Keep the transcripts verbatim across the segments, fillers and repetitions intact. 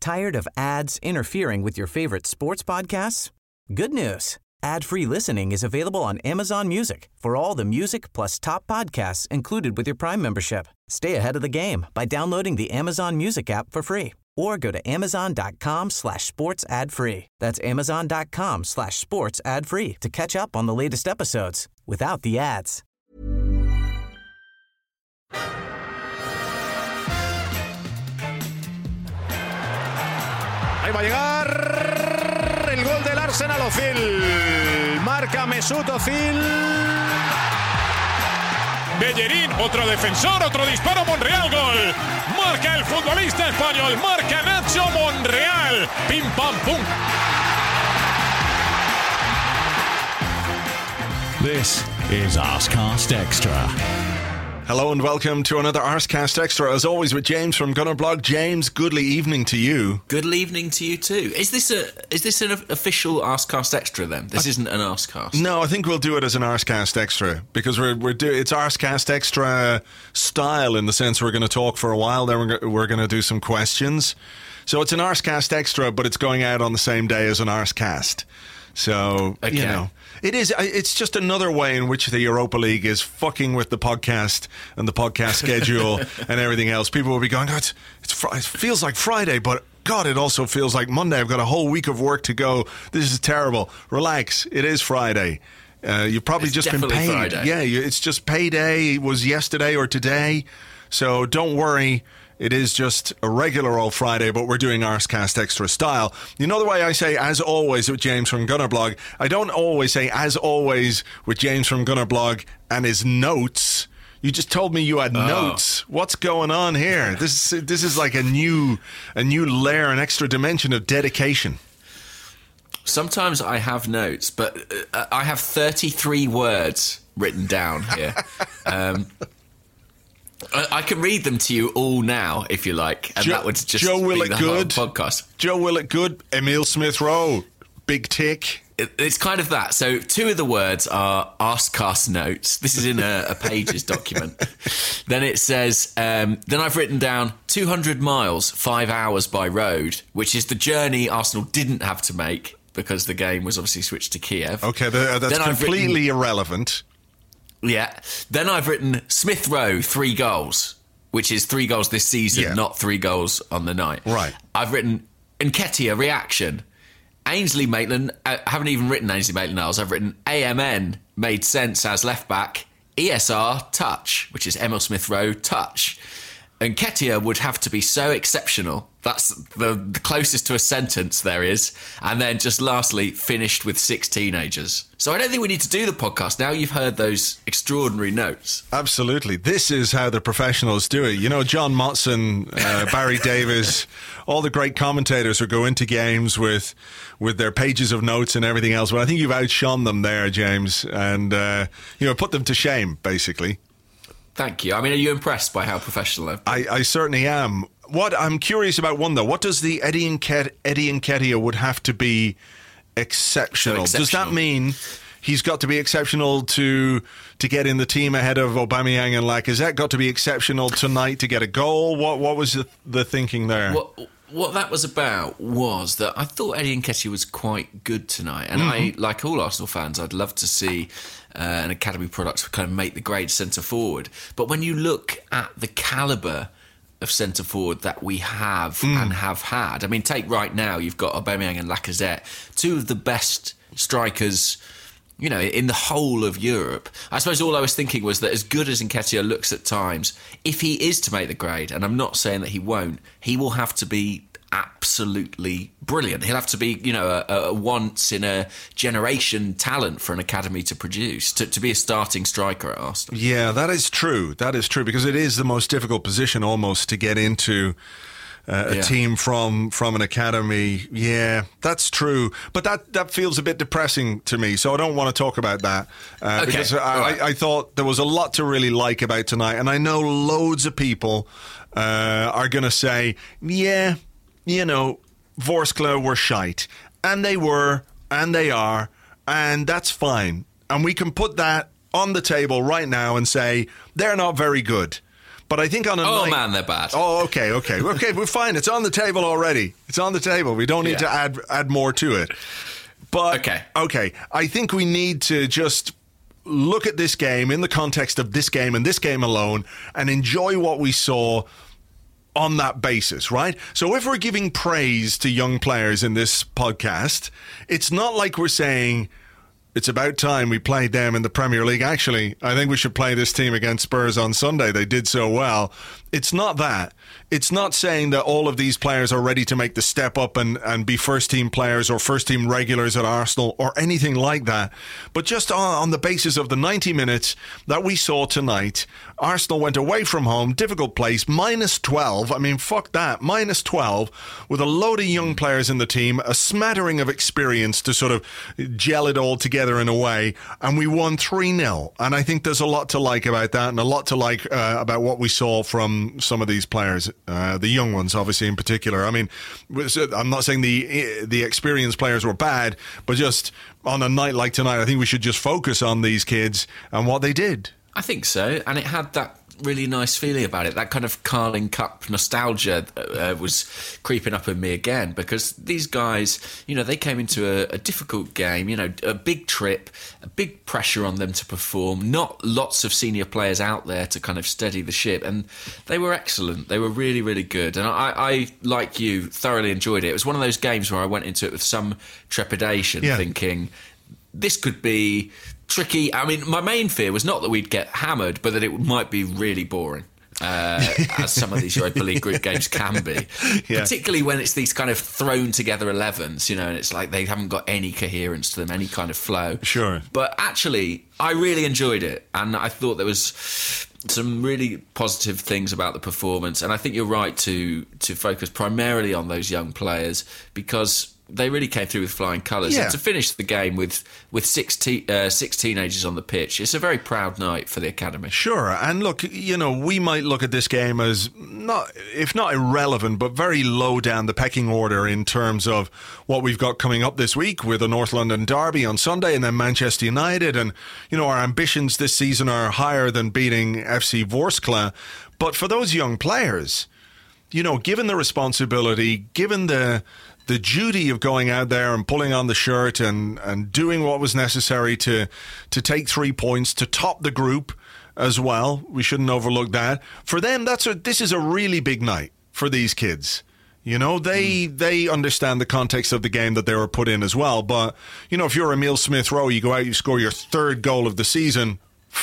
Tired of ads interfering with your favorite sports podcasts? Good news. Ad-free listening is available on Amazon Music for all the music plus top podcasts included with your Prime membership. Stay ahead of the game by downloading the Amazon Music app for free or go to amazon.com slash sports ad free. That's amazon.com slash sports ad free to catch up on the latest episodes without the ads. Ahí va a llegar el gol del Arsenal. Özil. Marca Mesut Özil. Bellerín, otro defensor, otro disparo, Monreal, gol. Marca el futbolista español, marca Nacho Monreal. Pim, pam, pum. This is Arsecast Extra. Hello and welcome to another Arsecast Extra, as always with James from Gunnerblog. James, goodly evening to you. Good evening to you too. Is this a is this an official Arsecast Extra then? This I, isn't an Arsecast. No, I think we'll do it as an Arsecast Extra because we're we're do, it's Arsecast Extra style in the sense we're going to talk for a while, then we're we're going to do some questions. So it's an Arsecast Extra, but it's going out on the same day as an Arsecast. So, okay. you know, it is, it's just another way in which the Europa League is fucking with the podcast and the podcast schedule and everything else. People will be going, oh, it's, it's, it feels like Friday, but God, it also feels like Monday. I've got a whole week of work to go. This is terrible. Relax. It is Friday. Uh, you've probably it's just been paid. Friday. Yeah, it's just payday. It was yesterday or today. So don't worry. It is just a regular old Friday, but we're doing Arsecast Extra style. You know the way I say, as always, with James from Gunnerblog? I don't always say, as always, with James from Gunnerblog and his notes. You just told me you had oh. notes. What's going on here? This is this is like a new a new layer, an extra dimension of dedication. Sometimes I have notes, but uh, I have thirty-three words written down here. um I can read them to you all now, if you like, and Joe, that would just Joe be Willett the good whole podcast. Joe Willett good, Emile Smith Rowe, big tick. It, it's kind of that. So two of the words are Arsecast notes. This is in a, a Pages document. Then it says, um, then I've written down two hundred miles, five hours by road, which is the journey Arsenal didn't have to make because the game was obviously switched to Kiev. Okay, the, that's then completely written, irrelevant. Yeah. Then I've written Smith Rowe, three goals, which is three goals this season, yeah. not three goals on the night. Right. I've written Nketiah, reaction. Ainsley Maitland, I haven't even written Ainsley Maitland-Niles. I've written A M N, made sense as left back. E S R, touch, which is Emile Smith Rowe, touch. Nketiah would have to be so exceptional. That's the, the closest to a sentence there is. And then just lastly, finished with six teenagers. So I don't think we need to do the podcast now. You've heard those extraordinary notes. Absolutely. This is how the professionals do it. You know, John Motson, uh, Barry Davis, all the great commentators who go into games with with their pages of notes and everything else. But I think you've outshone them there, James, and, uh, you know, put them to shame, basically. Thank you. I mean, are you impressed by how professional I've been? I, I certainly am. What I'm curious about one though, what does the Eddie Nketiah, Eddie Nketiah would have to be exceptional? So exceptional? Does that mean he's got to be exceptional to to get in the team ahead of Aubameyang and Lacazette? Got to be exceptional tonight to get a goal? What what was the, the thinking there? What what that was about was that I thought Eddie Nketiah was quite good tonight, and Mm-hmm. I, like all Arsenal fans, I'd love to see uh, an academy product kind of make the grade centre forward. But when you look at the calibre of centre forward that we have mm. and have had, I mean, take right now, you've got Aubameyang and Lacazette, two of the best strikers, you know, in the whole of Europe. I suppose all I was thinking was that as good as Nketiah looks at times, if he is to make the grade, and I'm not saying that he won't, he will have to be absolutely brilliant. He'll have to be, you know, a, a once in a generation talent for an academy to produce, to, to be a starting striker at Arsenal. Yeah, that is true. That is true, because it is the most difficult position almost to get into uh, a yeah. team from from an academy. Yeah, that's true. But that, that feels a bit depressing to me, so I don't want to talk about that. Uh, okay. Because I, right. I, I thought there was a lot to really like about tonight, and I know loads of people uh, are going to say, yeah, you know, Vorskla were shite. And they were, and they are, and that's fine. And we can put that on the table right now and say, they're not very good. But I think on a Oh, night... man, they're bad. Oh, okay, okay. Okay, we're fine. It's on the table already. It's on the table. We don't need Yeah. to add add more to it. But, Okay. okay, I think we need to just look at this game in the context of this game and this game alone and enjoy what we saw on that basis, right? So if we're giving praise to young players in this podcast, it's not like we're saying it's about time we played them in the Premier League. Actually, I think we should play this team against Spurs on Sunday. They did so well. It's not that. It's not saying that all of these players are ready to make the step up and, and be first-team players or first-team regulars at Arsenal or anything like that. But just on, on the basis of the ninety minutes that we saw tonight, Arsenal went away from home, difficult place, minus twelve. I mean, fuck that. minus twelve with a load of young players in the team, a smattering of experience to sort of gel it all together in a way. And we won three nil. And I think there's a lot to like about that and a lot to like uh, about what we saw from some of these players, uh, the young ones, obviously, in particular. I mean, I'm not saying the the experienced players were bad, but just on a night like tonight, I think we should just focus on these kids and what they did. I think so, and it had that really nice feeling about it. That kind of Carling Cup nostalgia uh, was creeping up in me again, because these guys, you know, they came into a, a difficult game, you know, a big trip, a big pressure on them to perform, not lots of senior players out there to kind of steady the ship, and they were excellent. They were really, really good, and I, I like you, thoroughly enjoyed it. It was one of those games where I went into it with some trepidation, yeah. thinking this could be tricky. I mean, my main fear was not that we'd get hammered, but that it might be really boring, uh, as some of these Europa League group games can be. Yeah. Particularly when it's these kind of thrown together elevens, you know, and it's like they haven't got any coherence to them, any kind of flow. Sure. But actually, I really enjoyed it, and I thought there was some really positive things about the performance, and I think you're right to to focus primarily on those young players, because they really came through with flying colours. Yeah. And to finish the game with with six, te- uh, six teenagers on the pitch, it's a very proud night for the academy. Sure, and look, you know, we might look at this game as not, if not irrelevant, but very low down the pecking order in terms of what we've got coming up this week with the North London Derby on Sunday and then Manchester United. And, you know, our ambitions this season are higher than beating F C Vorskla. But for those young players, you know, given the responsibility, given the the duty of going out there and pulling on the shirt and, and doing what was necessary to to take three points, to top the group as well. We shouldn't overlook that. For them, that's a, this is a really big night for these kids. You know, they mm. they understand the context of the game that they were put in as well. But, you know, if you're Emile Smith-Rowe, you go out, you score your third goal of the season.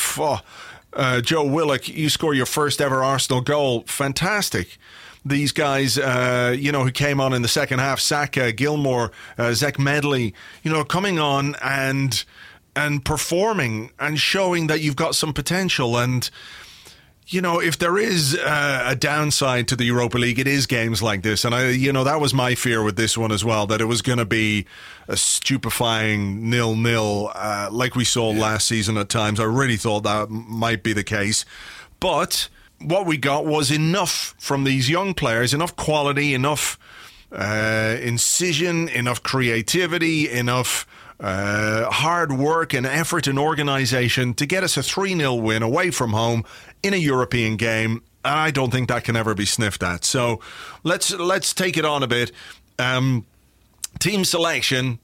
Uh, Joe Willock, you score your first ever Arsenal goal. Fantastic. These guys, uh, you know, who came on in the second half, Saka, Gilmore, uh, Zach Medley, you know, coming on and and performing and showing that you've got some potential. And, you know, if there is uh, a downside to the Europa League, it is games like this. And, I, you know, that was my fear with this one as well, that it was going to be a stupefying nil-nil uh, like we saw yeah. last season at times. I really thought that might be the case. But what we got was enough from these young players, enough quality, enough uh, incision, enough creativity, enough uh, hard work and effort and organisation to get us a three nil win away from home in a European game. And I don't think that can ever be sniffed at. So let's let's take it on a bit. Um, team selection,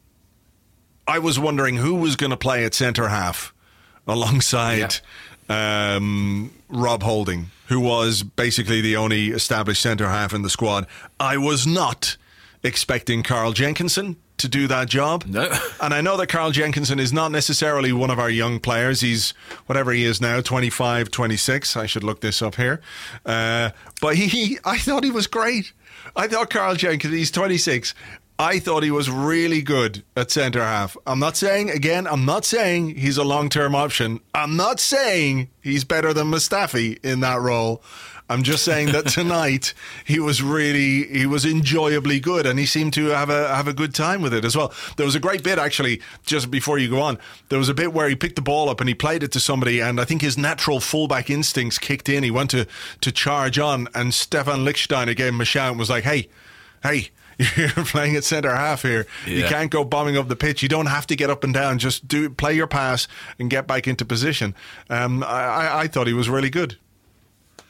I was wondering who was going to play at centre half alongside yeah. um, Rob Holding, who was basically the only established centre-half in the squad. I was not expecting Carl Jenkinson to do that job. No. And I know that Carl Jenkinson is not necessarily one of our young players. He's, whatever he is now, twenty-five, twenty-six. I should look this up here. Uh, but he, I thought he was great. I thought Carl Jenkinson, he's twenty-six. I thought he was really good at centre-half. I'm not saying, again, I'm not saying he's a long-term option. I'm not saying he's better than Mustafi in that role. I'm just saying that tonight he was really, he was enjoyably good, and he seemed to have a have a good time with it as well. There was a great bit, actually, just before you go on. There was a bit where he picked the ball up and he played it to somebody, and I think his natural fullback instincts kicked in. He went to, to charge on, and Stefan Lichtsteiner gave him a shout and was like, hey, hey, you're playing at centre half here. Yeah. You can't go bombing up the pitch. You don't have to get up and down. Just do play your pass and get back into position. Um, I, I thought he was really good.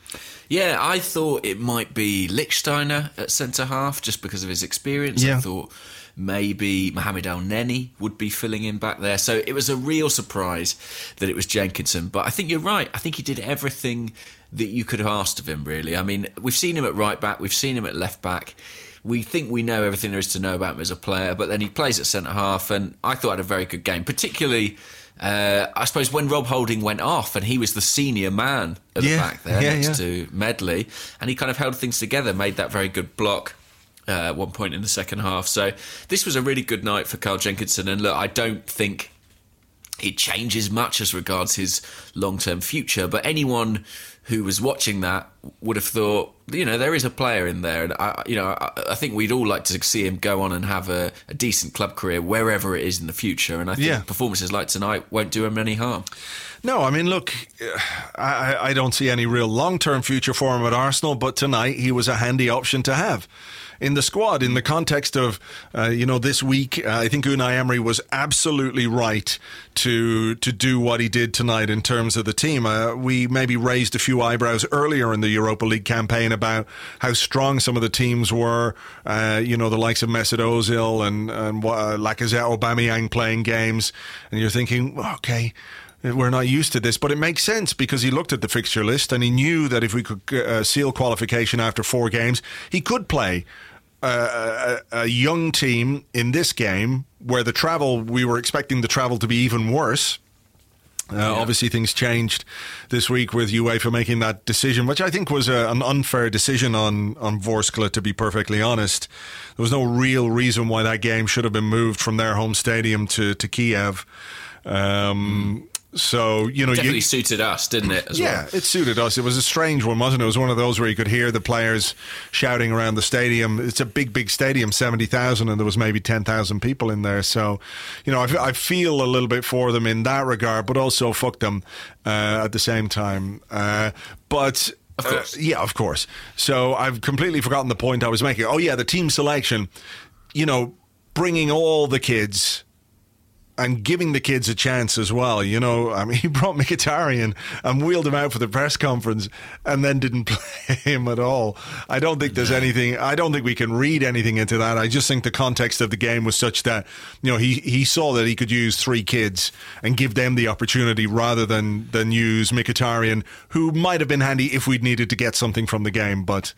Yeah, I thought it might be Lichtsteiner at centre-half just because of his experience. Yeah. I thought maybe Mohamed El Neni would be filling in back there. So it was a real surprise that it was Jenkinson. But I think you're right. I think he did everything that you could have asked of him, really. I mean, we've seen him at right-back. We've seen him at left-back. We think we know everything there is to know about him as a player, but then he plays at centre-half, and I thought I had a very good game, particularly... Uh, I suppose when Rob Holding went off and he was the senior man at yeah, the back there yeah, next yeah. to Medley, and he kind of held things together, made that very good block uh, at one point in the second half. So this was a really good night for Carl Jenkinson, and look, I don't think it changes much as regards his long-term future, but anyone who was watching that would have thought, you know, there is a player in there, and I, you know, I, I think we'd all like to see him go on and have a, a decent club career wherever it is in the future. And I think Yeah. performances like tonight won't do him any harm. No, I mean, look, I, I don't see any real long-term future for him at Arsenal, but tonight he was a handy option to have in the squad. In the context of, uh, you know, this week, uh, I think Unai Emery was absolutely right to to do what he did tonight in terms of the team. Uh, we maybe raised a few eyebrows earlier in the Europa League campaign about how strong some of the teams were, uh, you know, the likes of Mesut Ozil and, and uh, Lacazette, Aubameyang playing games, and you're thinking, okay, we're not used to this, but it makes sense because he looked at the fixture list and he knew that if we could uh, seal qualification after four games, he could play uh, a, a young team in this game where the travel, we were expecting the travel to be even worse. Uh, yeah. Obviously, things changed this week with UEFA making that decision, which I think was a, an unfair decision on, on Vorskla, to be perfectly honest. There was no real reason why that game should have been moved from their home stadium to, to Kiev. Um, So, you know, definitely you, suited us, didn't it? As yeah, well? it suited us. It was a strange one, wasn't it? It was one of those where you could hear the players shouting around the stadium. It's a big, big stadium, seventy thousand, and there was maybe ten thousand people in there. So, you know, I, I feel a little bit for them in that regard, but also fuck them uh, at the same time. Uh, but... Of course. Uh, yeah, of course. So I've completely forgotten the point I was making. Oh, yeah, the team selection, you know, bringing all the kids and giving the kids a chance as well. You know, I mean, he brought Mkhitaryan and wheeled him out for the press conference and then didn't play him at all. I don't think there's anything, I don't think we can read anything into that. I just think the context of the game was such that, you know, he, he saw that he could use three kids and give them the opportunity rather than, than use Mkhitaryan, who might have been handy if we'd needed to get something from the game. But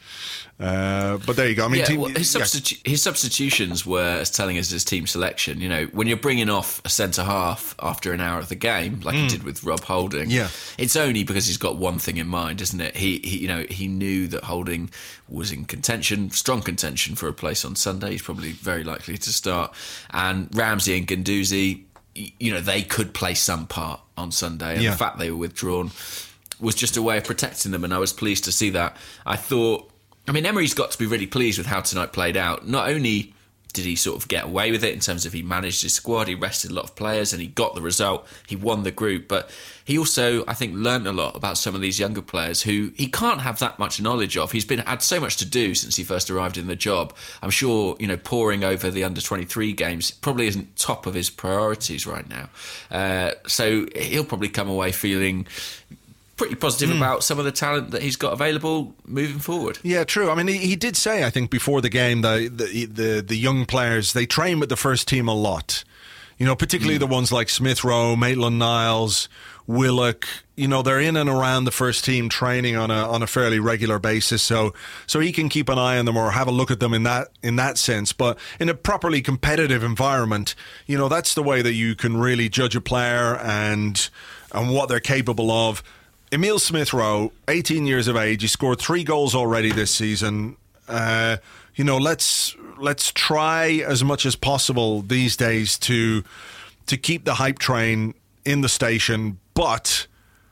uh, but there you go. I mean, yeah, team, well, his, substitu- yeah. his substitutions were as telling as his team selection. You know, when you're bringing off a centre half after an hour of the game, like mm. he did with Rob Holding, yeah. it's only because he's got one thing in mind, isn't it? He, he, you know, he knew that Holding was in contention, strong contention for a place on Sunday. He's probably very likely to start, and Ramsey and Guendouzi, you know, they could play some part on Sunday, and yeah. the fact they were withdrawn was just a way of protecting them, and I was pleased to see that. I thought, I mean, Emery's got to be really pleased with how tonight played out. Not only did he sort of get away with it in terms of he managed his squad, he rested a lot of players and he got the result, he won the group, but he also, I think, learned a lot about some of these younger players who he can't have that much knowledge of. He's been had so much to do since he first arrived in the job. I'm sure, you know, poring over the under twenty-three games probably isn't top of his priorities right now. Uh, so he'll probably come away feeling pretty positive mm. about some of the talent that he's got available moving forward. Yeah, true. I mean, he, he did say, I think, before the game, the, the the the young players, they train with the first team a lot. You know, particularly mm. the ones like Smith Rowe, Maitland-Niles, Willock. You know, they're in and around the first team training on a on a fairly regular basis. So so he can keep an eye on them or have a look at them in that in that sense. But in a properly competitive environment, you know, that's the way that you can really judge a player and and what they're capable of. Emile Smith-Rowe, eighteen years of age, he scored three goals already this season. Uh, you know, let's let's try as much as possible these days to to keep the hype train in the station, but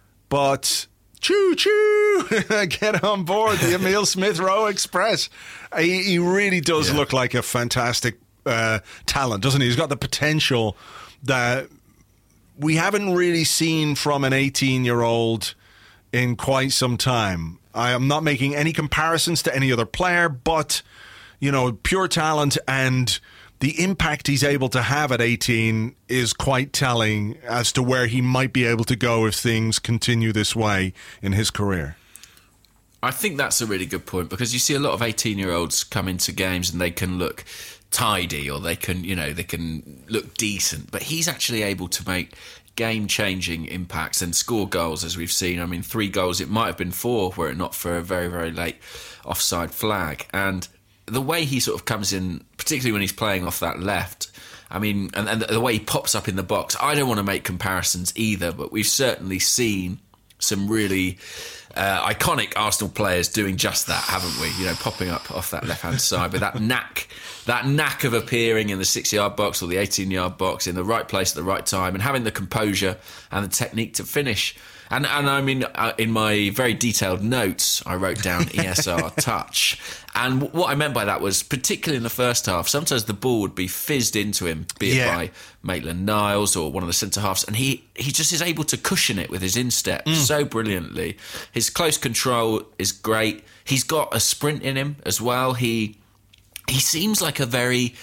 but choo choo, get on board the Emile Smith-Rowe Express. He, he really does yeah. look like a fantastic uh, talent, doesn't he? He's got the potential that we haven't really seen from an eighteen-year-old in quite some time. I am not making any comparisons to any other player, but, you know, pure talent and the impact he's able to have at eighteen is quite telling as to where he might be able to go if things continue this way in his career. I think that's a really good point, because you see a lot of eighteen-year-olds come into games and they can look tidy, or they can, you know, they can look decent, but he's actually able to make game-changing impacts and score goals, as we've seen. I mean, three goals, it might have been four were it not for a very, very late offside flag. And the way he sort of comes in, particularly when he's playing off that left, I mean, and, and the way he pops up in the box, I don't want to make comparisons either, but we've certainly seen some really uh, iconic Arsenal players doing just that, haven't we? You know, popping up off that left-hand side with that knack, that knack of appearing in the six-yard box or the eighteen-yard box in the right place at the right time, and having the composure and the technique to finish. And, and I mean, uh, in my very detailed notes, I wrote down E S R touch. And w- what I meant by that was, particularly in the first half, sometimes the ball would be fizzed into him, be it yeah. by Maitland-Niles or one of the centre-halves, and he, he just is able to cushion it with his instep mm. so brilliantly. His close control is great. He's got a sprint in him as well. He he seems like a very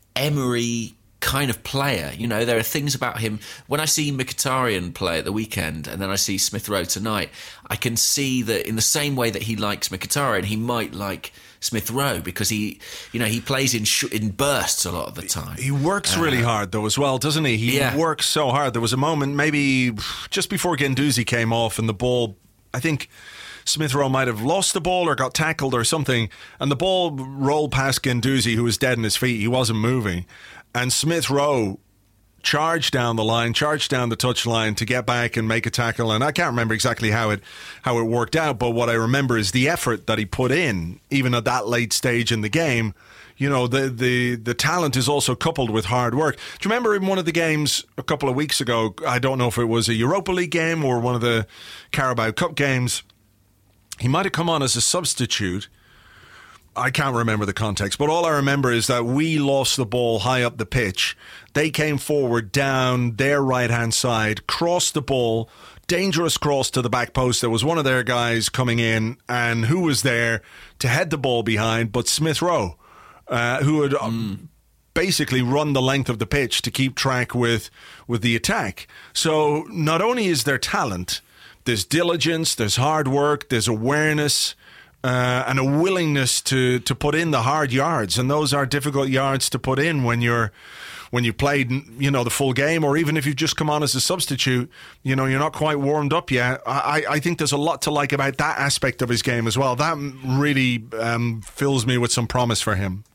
Emery kind of player. You know, there are things about him. When I see Mkhitaryan play at the weekend and then I see Smith Rowe tonight, I can see that in the same way that he likes Mkhitaryan, he might like Smith Rowe, because he, you know, he plays in sh- in bursts a lot of the time. He works really uh, hard though as well, doesn't he? He yeah. works so hard. There was a moment maybe just before Guendouzi came off and the ball, I think Smith Rowe might have lost the ball or got tackled or something, and the ball rolled past Guendouzi, who was dead on his feet. He wasn't moving. And Smith Rowe charged down the line, charged down the touchline to get back and make a tackle. And I can't remember exactly how it how it worked out, but what I remember is the effort that he put in, even at that late stage in the game. You know, the the the talent is also coupled with hard work. Do you remember in one of the games a couple of weeks ago, I don't know if it was a Europa League game or one of the Carabao Cup games, he might have come on as a substitute. I can't remember the context, but all I remember is that we lost the ball high up the pitch. They came forward down their right-hand side, crossed the ball, dangerous cross to the back post. There was one of their guys coming in, and who was there to head the ball behind but Smith Rowe, uh, who had mm. basically run the length of the pitch to keep track with, with the attack. So not only is there talent, there's diligence, there's hard work, there's awareness, Uh, and a willingness to, to put in the hard yards, and those are difficult yards to put in when you're when you played, you know, the full game, or even if you've just come on as a substitute. You know, you're not quite warmed up yet. I, I think there's a lot to like about that aspect of his game as well. That really um, fills me with some promise for him.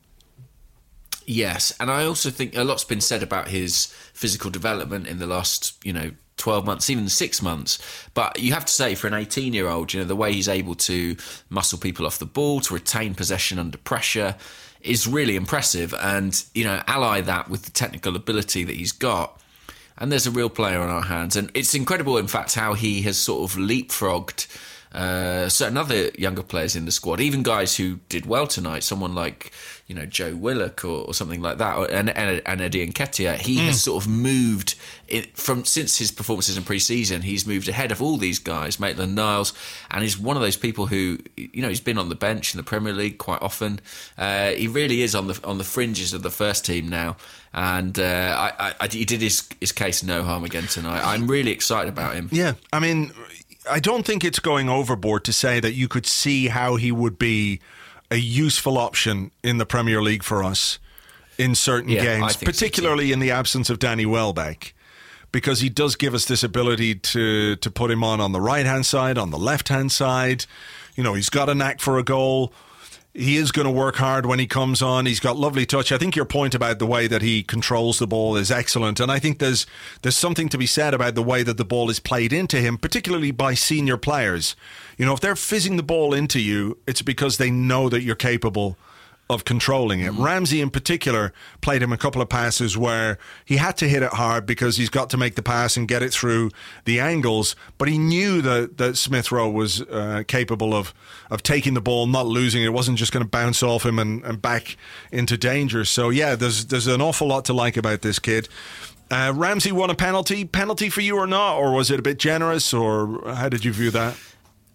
Yes, and I also think a lot's been said about his physical development in the last, you know, twelve months, even six months. But you have to say, for an eighteen-year-old, you know, the way he's able to muscle people off the ball, to retain possession under pressure, is really impressive. And, you know, ally that with the technical ability that he's got, and there's a real player on our hands. And it's incredible, in fact, how he has sort of leapfrogged uh, certain other younger players in the squad, even guys who did well tonight, someone like, you know, Joe Willock or, or something like that, or, and, and, and Eddie Nketiah. He mm. has sort of moved it, from since his performances in pre-season. He's moved ahead of all these guys, Maitland-Niles, and he's one of those people who, you know, he's been on the bench in the Premier League quite often. Uh, he really is on the on the fringes of the first team now, and uh, I, I, he did his his case no harm again tonight. I'm really excited about him. Yeah, I mean, I don't think it's going overboard to say that you could see how he would be a useful option in the Premier League for us in certain yeah, games, particularly so in the absence of Danny Welbeck, because he does give us this ability to to put him on on the right-hand side, on the left-hand side. You know, he's got a knack for a goal. He is going to work hard when he comes on. He's got lovely touch. I think your point about the way that he controls the ball is excellent. And I think there's there's something to be said about the way that the ball is played into him, particularly by senior players. You know, if they're fizzing the ball into you, it's because they know that you're capable of controlling it. Mm-hmm. Ramsey in particular played him a couple of passes where he had to hit it hard because he's got to make the pass and get it through the angles, but he knew that, that Smith Rowe was uh, capable of, of taking the ball, not losing it. It wasn't just going to bounce off him and, and back into danger. So yeah, there's there's an awful lot to like about this kid. Uh, Ramsey won a penalty. Penalty for you or not? Or was it a bit generous? Or how did you view that?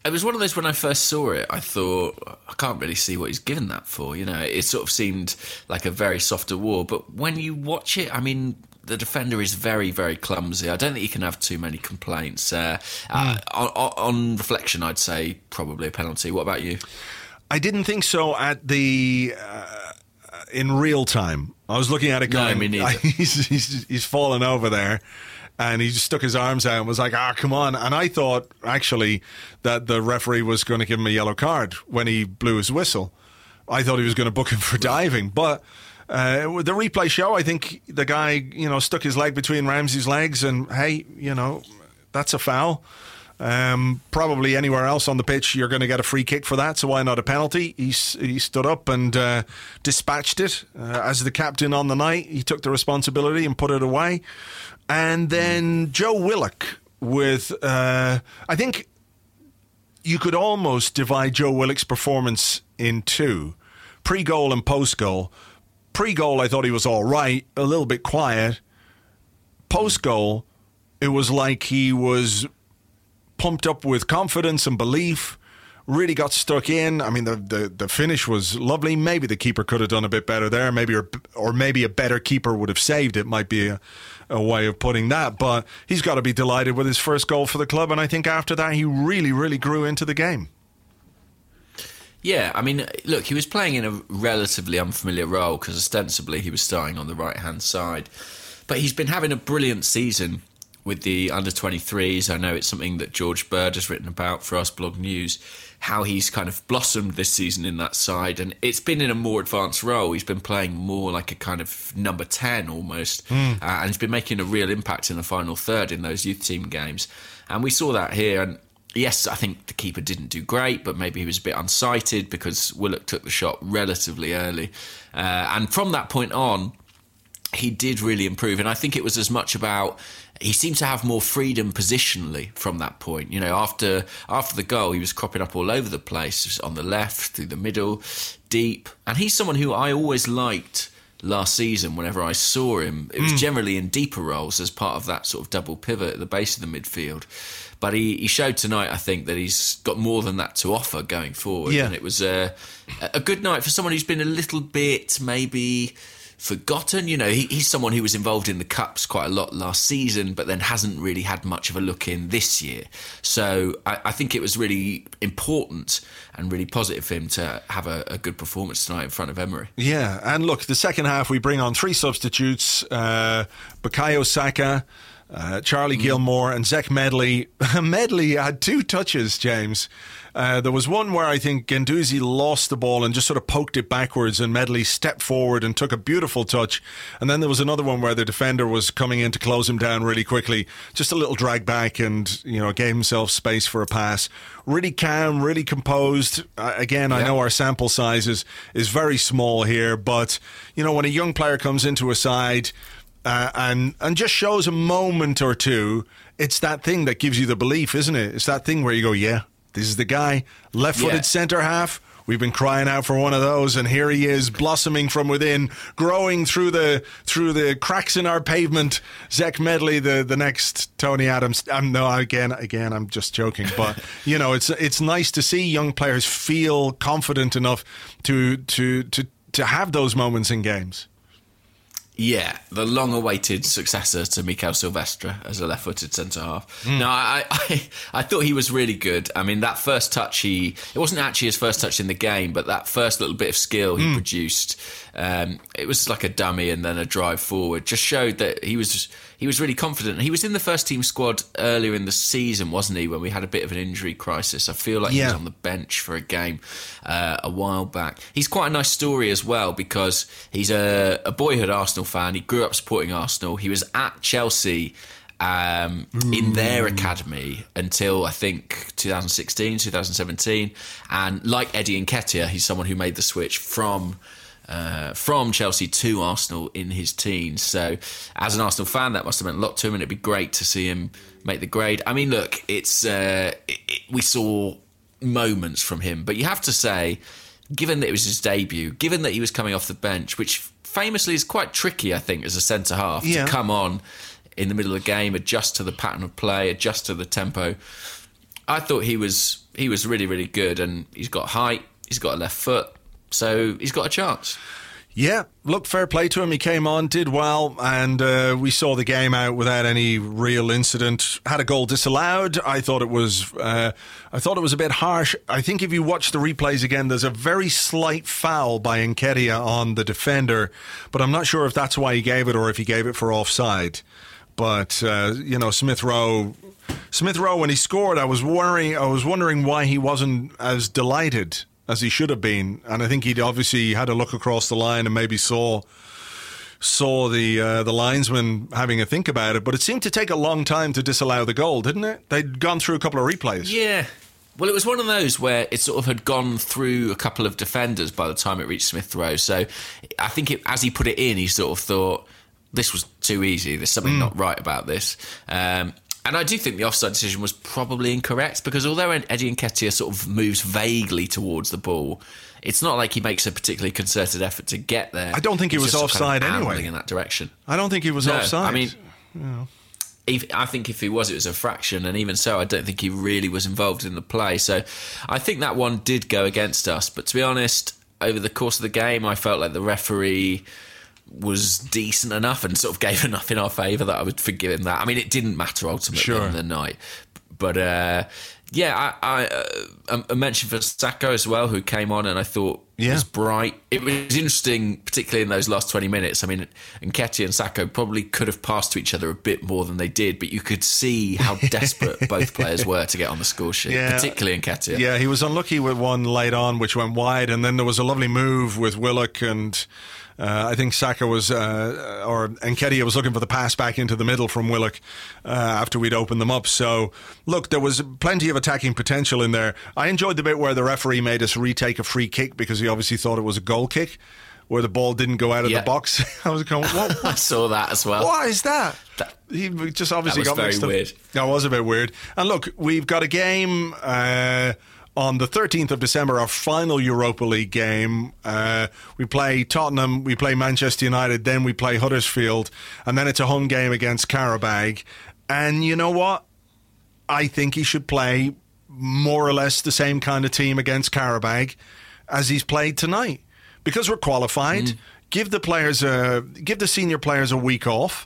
It was one of those, when I first saw it, I thought, I can't really see what he's given that for. You know, it sort of seemed like a very soft award. But when you watch it, I mean, the defender is very, very clumsy. I don't think you can have too many complaints. Uh, mm. uh, on, on reflection, I'd say probably a penalty. What about you? I didn't think so at the... Uh, in real time. I was looking at it going, no, me neither. he's, he's, he's fallen over there. And he just stuck his arms out and was like, ah, come on. And I thought, actually, that the referee was going to give him a yellow card when he blew his whistle. I thought he was going to book him for diving. But uh, with the replay show, I think the guy, you know, stuck his leg between Ramsey's legs and, hey, you know, that's a foul. Um, probably anywhere else on the pitch, you're going to get a free kick for that. So why not a penalty? He, he stood up and uh, dispatched it. Uh, as the captain on the night, he took the responsibility and put it away. And then Joe Willock with, uh, I think you could almost divide Joe Willock's performance in two, pre-goal and post-goal. Pre-goal, I thought he was all right, a little bit quiet. Post-goal, it was like he was pumped up with confidence and belief, really got stuck in. I mean, the, the, the finish was lovely. Maybe the keeper could have done a bit better there, maybe or, or maybe a better keeper would have saved it, might be a, a way of putting that. But he's got to be delighted with his first goal for the club, and I think after that he really, really grew into the game. Yeah, I mean, look, he was playing in a relatively unfamiliar role because ostensibly he was starting on the right-hand side. But he's been having a brilliant season with the under twenty-threes. I know it's something that George Bird has written about for us, Blog News, how he's kind of blossomed this season in that side. And it's been in a more advanced role. He's been playing more like a kind of number ten almost. Mm. Uh, and he's been making a real impact in the final third in those youth team games. And we saw that here. And yes, I think the keeper didn't do great, but maybe he was a bit unsighted because Willock took the shot relatively early. Uh, and from that point on, he did really improve. And I think it was as much about... He seemed to have more freedom positionally from that point. You know, after after the goal, he was cropping up all over the place, on the left, through the middle, deep. And he's someone who I always liked last season whenever I saw him. It was mm. generally in deeper roles as part of that sort of double pivot at the base of the midfield. But he, he showed tonight, I think, that he's got more than that to offer going forward. Yeah. And it was a, a good night for someone who's been a little bit maybe... forgotten. You know, he, he's someone who was involved in the Cups quite a lot last season, but then hasn't really had much of a look in this year. So I, I think it was really important and really positive for him to have a, a good performance tonight in front of Emery. Yeah, and look, the second half we bring on three substitutes, uh, Bukayo Saka, uh, Charlie mm. Gilmore and Zech Medley. Medley had two touches, James. Uh, there was one where I think Guendouzi lost the ball and just sort of poked it backwards, and Medley stepped forward and took a beautiful touch. And then there was another one where the defender was coming in to close him down really quickly. Just a little drag back and, you know, gave himself space for a pass. Really calm, really composed. Uh, again, yeah. I know our sample size is, is very small here, but, you know, when a young player comes into a side uh, and, and just shows a moment or two, it's that thing that gives you the belief, isn't it? It's that thing where you go, yeah, this is the guy, left-footed yeah. centre half. We've been crying out for one of those, and here he is, blossoming from within, growing through the through the cracks in our pavement. Zech Medley, the, the next Tony Adams. Um, no, again, again, I'm just joking, but you know, it's it's nice to see young players feel confident enough to to to to have those moments in games. Yeah, the long-awaited successor to Mikel Silvestre as a left-footed centre-half. Mm. No, I, I I thought he was really good. I mean, that first touch, he it wasn't actually his first touch in the game, but that first little bit of skill he mm. produced, um, it was like a dummy and then a drive forward, just showed that he was he was really confident. He was in the first-team squad earlier in the season, wasn't he, when we had a bit of an injury crisis. I feel like yeah. he was on the bench for a game uh, a while back. He's quite a nice story as well, because he's a, a boyhood Arsenal fan. He grew up supporting Arsenal. He was at Chelsea um, in their academy until I think twenty sixteen, twenty seventeen. And like Eddie Nketiah, he's someone who made the switch from uh, from Chelsea to Arsenal in his teens. So as an Arsenal fan, that must have meant a lot to him, and it'd be great to see him make the grade. I mean, look, it's uh, it, it, we saw moments from him, but you have to say, given that it was his debut, given that he was coming off the bench, which famously is quite tricky, I think, as a centre-half, yeah. to come on in the middle of the game, adjust to the pattern of play, adjust to the tempo. I thought he was he was really, really good, and he's got height, he's got a left foot, so he's got a chance. Yeah, look, fair play to him. He came on, did well, and uh, we saw the game out without any real incident. Had a goal disallowed. I thought it was, uh, I thought it was a bit harsh. I think if you watch the replays again, there's a very slight foul by Nketiah on the defender, but I'm not sure if that's why he gave it or if he gave it for offside. But uh, you know, Smith Rowe, Smith Rowe, when he scored, I was worrying. I was wondering why he wasn't as delighted as he should have been, and I think he'd obviously had a look across the line and maybe saw saw the uh, the linesman having a think about it. But it seemed to take a long time to disallow the goal, didn't it? They'd gone through a couple of replays. Yeah. Well, it was one of those where it sort of had gone through a couple of defenders by the time it reached Smith Rowe. So I think it, as he put it in, he sort of thought, this was too easy. There's something mm. not right about this. Um, And I do think the offside decision was probably incorrect, because although Eddie Nketiah sort of moves vaguely towards the ball, it's not like he makes a particularly concerted effort to get there. I don't think he was offside kind of anyway. In that direction. I don't think he was no, offside. I mean, yeah. if, I think if he was, it was a fraction, and even so, I don't think he really was involved in the play. So I think that one did go against us. But to be honest, over the course of the game, I felt like the referee was decent enough and sort of gave enough in our favour that I would forgive him that. I mean, it didn't matter ultimately sure. in the night. But uh, yeah, I, I, uh, I mentioned for Sakho as well, who came on and I thought yeah. was bright. It was interesting, particularly in those last twenty minutes. I mean, Nketiah and Sakho probably could have passed to each other a bit more than they did, but you could see how desperate both players were to get on the score sheet, yeah. particularly Nketiah. Yeah, he was unlucky with one late on, which went wide, and then there was a lovely move with Willock and... Uh, I think Sakho was, uh, or Nketiah was looking for the pass back into the middle from Willock uh, after we'd opened them up. So, look, there was plenty of attacking potential in there. I enjoyed the bit where the referee made us retake a free kick because he obviously thought it was a goal kick, where the ball didn't go out of yeah. the box. I was going, what? I saw that as well. Why is that? that he just obviously that was got mixed very up. weird. That was a bit weird. And look, we've got a game... Uh, on the thirteenth of December, our final Europa League game, uh, we play Tottenham, we play Manchester United, then we play Huddersfield, and then it's a home game against Qarabag. And you know what? I think he should play more or less the same kind of team against Qarabag as he's played tonight. Because we're qualified, mm. give the players a, give the senior players a week off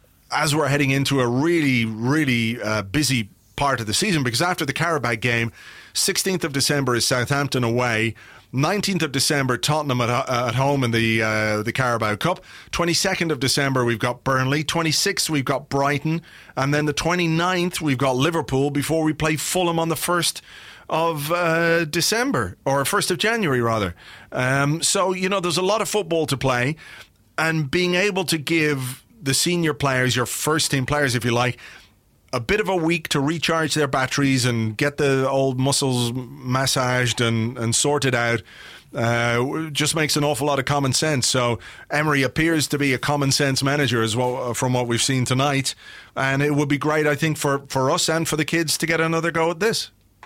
as we're heading into a really, really uh, busy part of the season, because after the Qarabag game, sixteenth of December is Southampton away, nineteenth of December Tottenham at, uh, at home in the uh, the Carabao Cup, twenty-second of December we've got Burnley, twenty-sixth we've got Brighton, and then the twenty-ninth we've got Liverpool before we play Fulham on the first of uh, December, or first of January rather. Um, so, you know, there's a lot of football to play, and being able to give the senior players, your first team players if you like, a bit of a week to recharge their batteries and get the old muscles massaged and, and sorted out uh, just makes an awful lot of common sense. So Emery appears to be a common sense manager as well, from what we've seen tonight. And it would be great, I think, for, for us and for the kids to get another go at this.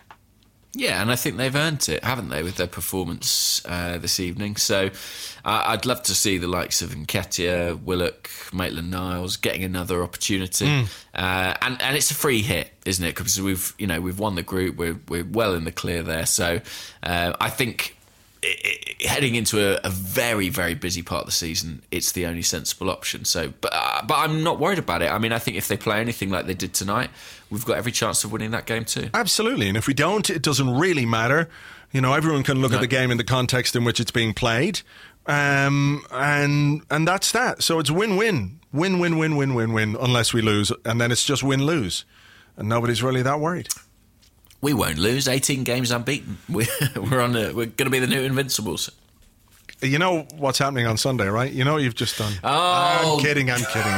Yeah, and I think they've earned it, haven't they, with their performance uh, this evening. So uh, I'd love to see the likes of Nketiah, Willock, Maitland-Niles getting another opportunity. Mm. Uh, and, and it's a free hit, isn't it? Because we've, you know, we've won the group, we're, we're well in the clear there. So uh, I think it, it, heading into a, a very, very busy part of the season, it's the only sensible option. So, but, uh, but I'm not worried about it. I mean, I think if they play anything like they did tonight, we've got every chance of winning that game too. Absolutely. And if we don't, it doesn't really matter. You know, everyone can look no. at the game in the context in which it's being played. Um, and and that's that. So it's win-win. Win, win, win, win, win, win, unless we lose. And then it's just win-lose. And nobody's really that worried. We won't lose. eighteen games unbeaten. We're, we're, on a, we're going to be the new Invincibles. You know what's happening on Sunday, right? You know what you've just done. Oh. I'm kidding, I'm kidding.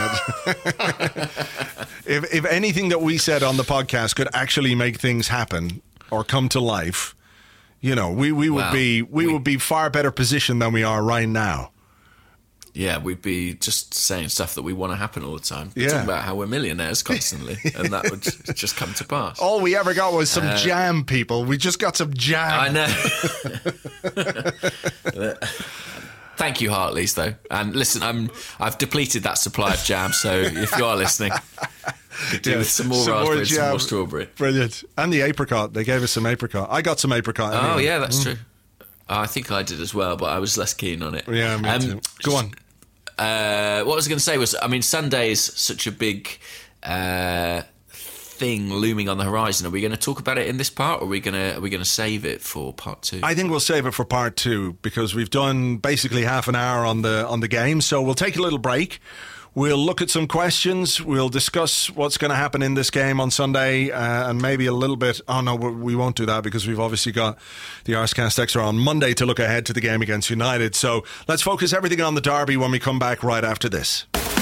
if, if anything that we said on the podcast could actually make things happen or come to life, you know, we, we would well, be we, we would be far better positioned than we are right now. Yeah, we'd be just saying stuff that we want to happen all the time. Yeah. Talking about how we're millionaires constantly, and that would just come to pass. All we ever got was some uh, jam, people. We just got some jam. I know. Thank you, Hartley's, though. And listen, I'm I've depleted that supply of jam, so if you are listening, Could do Yeah, with some more some more raspberry, some jam. more strawberry. Brilliant. And the apricot. They gave us some apricot. I got some apricot. Oh, anyway. yeah, that's Mm. true. I think I did as well, but I was less keen on it. Yeah, me Um, too. Go on. Uh, what I was going to say was, I mean, Sunday is such a big uh, thing looming on the horizon. Are we going to talk about it in this part, or are we going to are we going to save it for part two? I think we'll save it for part two because we've done basically half an hour on the on the game. So we'll take a little break. We'll look at some questions. We'll discuss what's going to happen in this game on Sunday uh, and maybe a little bit... Oh, no, we won't do that because we've obviously got the Arscast Extra on Monday to look ahead to the game against United. So let's focus everything on the derby when we come back right after this.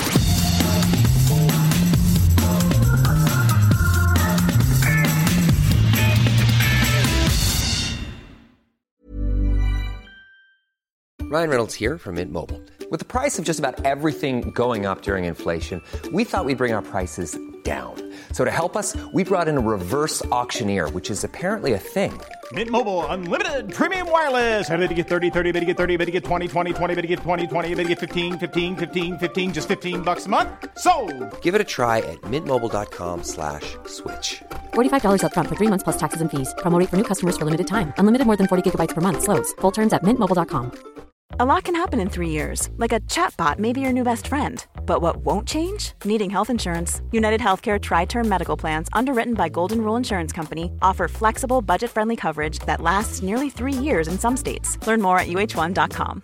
Ryan Reynolds here from Mint Mobile. With the price of just about everything going up during inflation, we thought we'd bring our prices down. So to help us, we brought in a reverse auctioneer, which is apparently a thing. Mint Mobile Unlimited Premium Wireless. How to get thirty, thirty, how to get thirty, how to get twenty, twenty, twenty, how to get twenty, twenty, how to get fifteen, fifteen, fifteen, fifteen, just fifteen bucks a month? Sold! Give it a try at mintmobile.com slash switch. forty-five dollars up front for three months plus taxes and fees. Promo rate for new customers for limited time. Unlimited more than forty gigabytes per month. Slows full terms at mint mobile dot com. A lot can happen in three years, like a chatbot may be your new best friend. But what won't change? Needing health insurance. United Healthcare Tri-Term Medical Plans, underwritten by Golden Rule Insurance Company, offer flexible, budget-friendly coverage that lasts nearly three years in some states. Learn more at U H one dot com.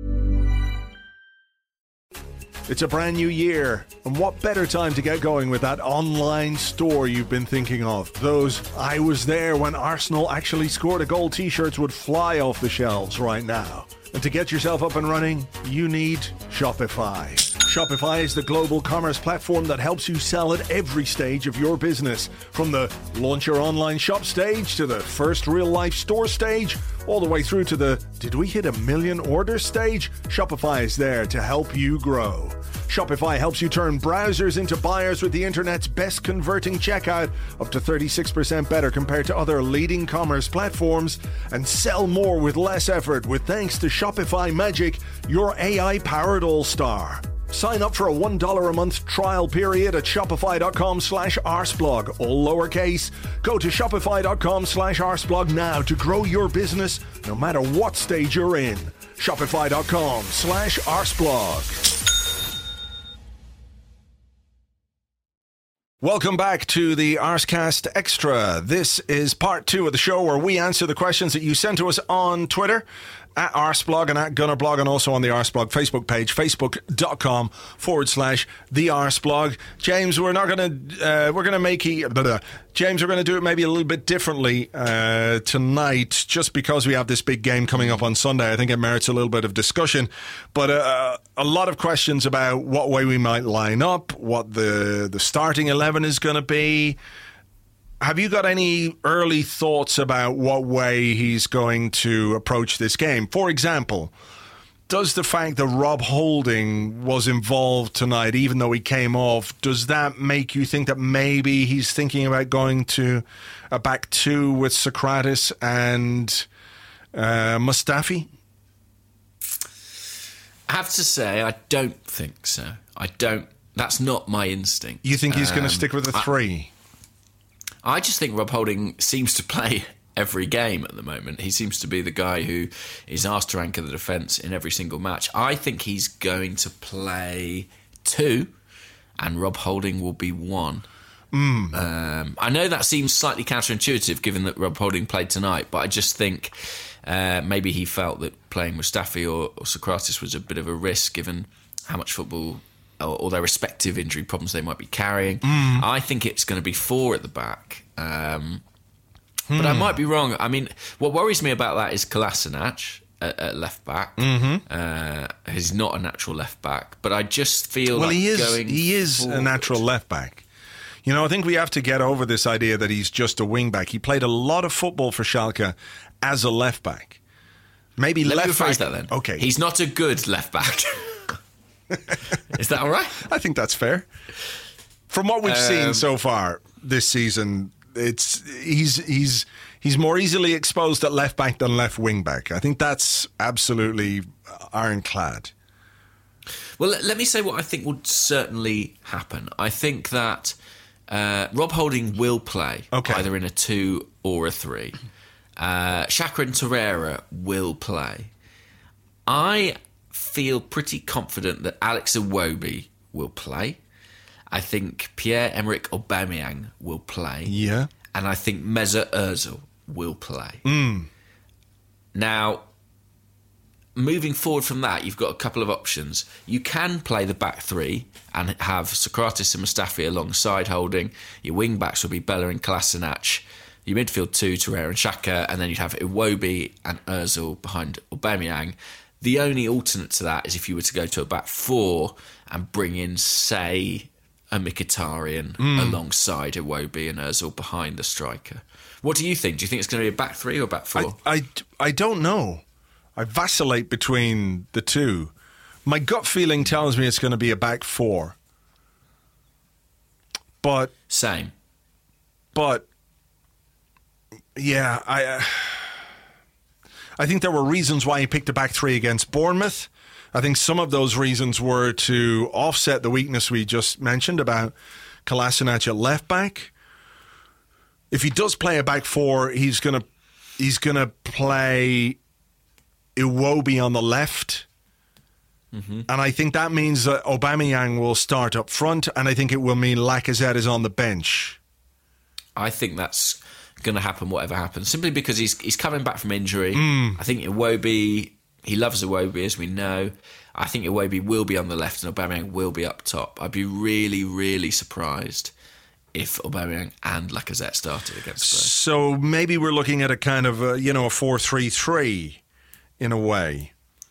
It's a brand new year, and what better time to get going with that online store you've been thinking of? Those I was there when Arsenal actually scored a goal t-shirts would fly off the shelves right now. And to get yourself up and running, you need Shopify. Shopify is the global commerce platform that helps you sell at every stage of your business. From the launch your online shop stage to the first real-life store stage, all the way through to the did we hit a million orders stage? Shopify is there to help you grow. Shopify helps you turn browsers into buyers with the internet's best converting checkout, up to thirty-six percent better compared to other leading commerce platforms, and sell more with less effort with thanks to Shopify Magic, your A I-powered all-star. Sign up for a one dollar a month trial period at shopify.com slash arsblog, all lowercase. Go to shopify.com slash arsblog now to grow your business no matter what stage you're in. Shopify.com slash arsblog. Welcome back to the Arscast Extra. This is part two of the show where we answer the questions that you sent to us on Twitter, at Arsblog and at Gunnerblog, and also on the Arsblog Facebook page, facebook.com forward slash the Arsblog. James, we're not going to, uh, we're going to make it, blah, blah. James, we're going to do it maybe a little bit differently uh, tonight, just because we have this big game coming up on Sunday. I think it merits a little bit of discussion, but uh, a lot of questions about what way we might line up, what the, the starting eleven is going to be. Have you got any early thoughts about what way he's going to approach this game? For example, does the fact that Rob Holding was involved tonight, even though he came off, does that make you think that maybe he's thinking about going to a back two with Socrates and uh, Mustafi? I have to say, I don't think so. I don't. That's not my instinct. You think he's um, going to stick with a I, three? I just think Rob Holding seems to play every game at the moment. He seems to be the guy who is asked to anchor the defence in every single match. I think he's going to play two, and Rob Holding will be one. Mm. Um, I know that seems slightly counterintuitive given that Rob Holding played tonight, but I just think uh, maybe he felt that playing Mustafi or, or Socrates was a bit of a risk given how much football or, or their respective injury problems they might be carrying. Mm. I think it's going to be four at the back. Um, hmm. But I might be wrong. I mean, what worries me about that is Kolasinac at, at left back. Mm-hmm. Uh, he's not a natural left back, but I just feel well, like he is. going He is forward. a natural left back. You know, I think we have to get over this idea that he's just a wing back. He played a lot of football for Schalke as a left back. Maybe Let left me rephrase back. that then. Okay, he's not a good left back. Is that all right? I think that's fair. From what we've Um, seen so far this season, it's he's he's he's more easily exposed at left back than left wing back. I think that's absolutely ironclad. Well, let, let me say what I think would certainly happen. I think that Uh, Rob Holding will play, okay. either in a two or a three. Uh, Xhaka and Torreira will play. I feel pretty confident that Alex Iwobi will play. I think Pierre-Emerick Aubameyang will play. Yeah. And I think Mesut Ozil will play. Mm. Now, moving forward from that, you've got a couple of options. You can play the back three and have Socrates and Mustafi alongside Holding. Your wing backs will be Bella and Kolasinac. Your midfield two, Torreira and Xhaka, and then you'd have Iwobi and Ozil behind Aubameyang. The only alternate to that is if you were to go to a back four and bring in, say, a Mkhitaryan mm. alongside Iwobi and Ozil behind the striker. What do you think? Do you think it's going to be a back three or back four? I, I, I don't know. I vacillate between the two. My gut feeling tells me it's going to be a back four. But... Same. But... Yeah, I... Uh, I think there were reasons why he picked a back three against Bournemouth. I think some of those reasons were to offset the weakness we just mentioned about Kolasinac at left back. If he does play a back four, he's gonna he's gonna play Iwobi on the left, mm-hmm. and I think that means that Aubameyang will start up front, and I think it will mean Lacazette is on the bench. I think that's going to happen, whatever happens, simply because he's he's coming back from injury. Mm. I think Iwobi. He loves Iwobi, as we know. I think Iwobi will be on the left and Aubameyang will be up top. I'd be really, really surprised if Aubameyang and Lacazette started against Spurs. So maybe we're looking at a kind of, a, you know, a four three three in a way.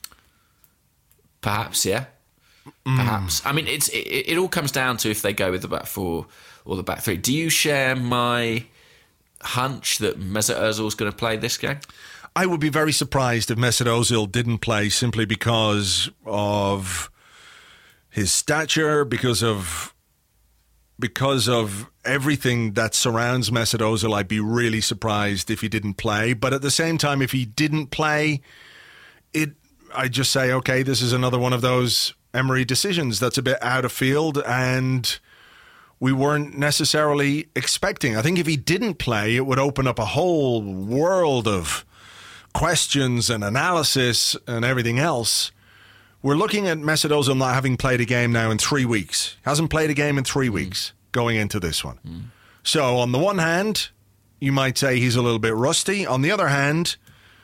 Perhaps, yeah. Mm. Perhaps. I mean, it's it, it all comes down to if they go with the back four or the back three. Do you share my hunch that Mesut Ozil is going to play this game? I would be very surprised if Mesut Ozil didn't play simply because of his stature, because of because of everything that surrounds Mesut Ozil. I'd be really surprised if he didn't play. But at the same time, if he didn't play, it I'd just say, okay, this is another one of those Emery decisions that's a bit out of field and we weren't necessarily expecting. I think if he didn't play, it would open up a whole world of questions and analysis and everything else. We're looking at Mesut Ozil not having played a game now in three weeks. Hasn't played a game in three mm. weeks going into this one. Mm. So on the one hand, you might say he's a little bit rusty. On the other hand,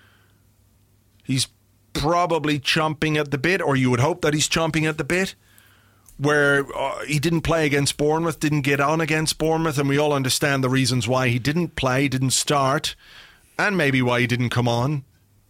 he's probably chomping at the bit, or you would hope that he's chomping at the bit, where uh, he didn't play against Bournemouth, didn't get on against Bournemouth, and we all understand the reasons why he didn't play, didn't start, and maybe why he didn't come on.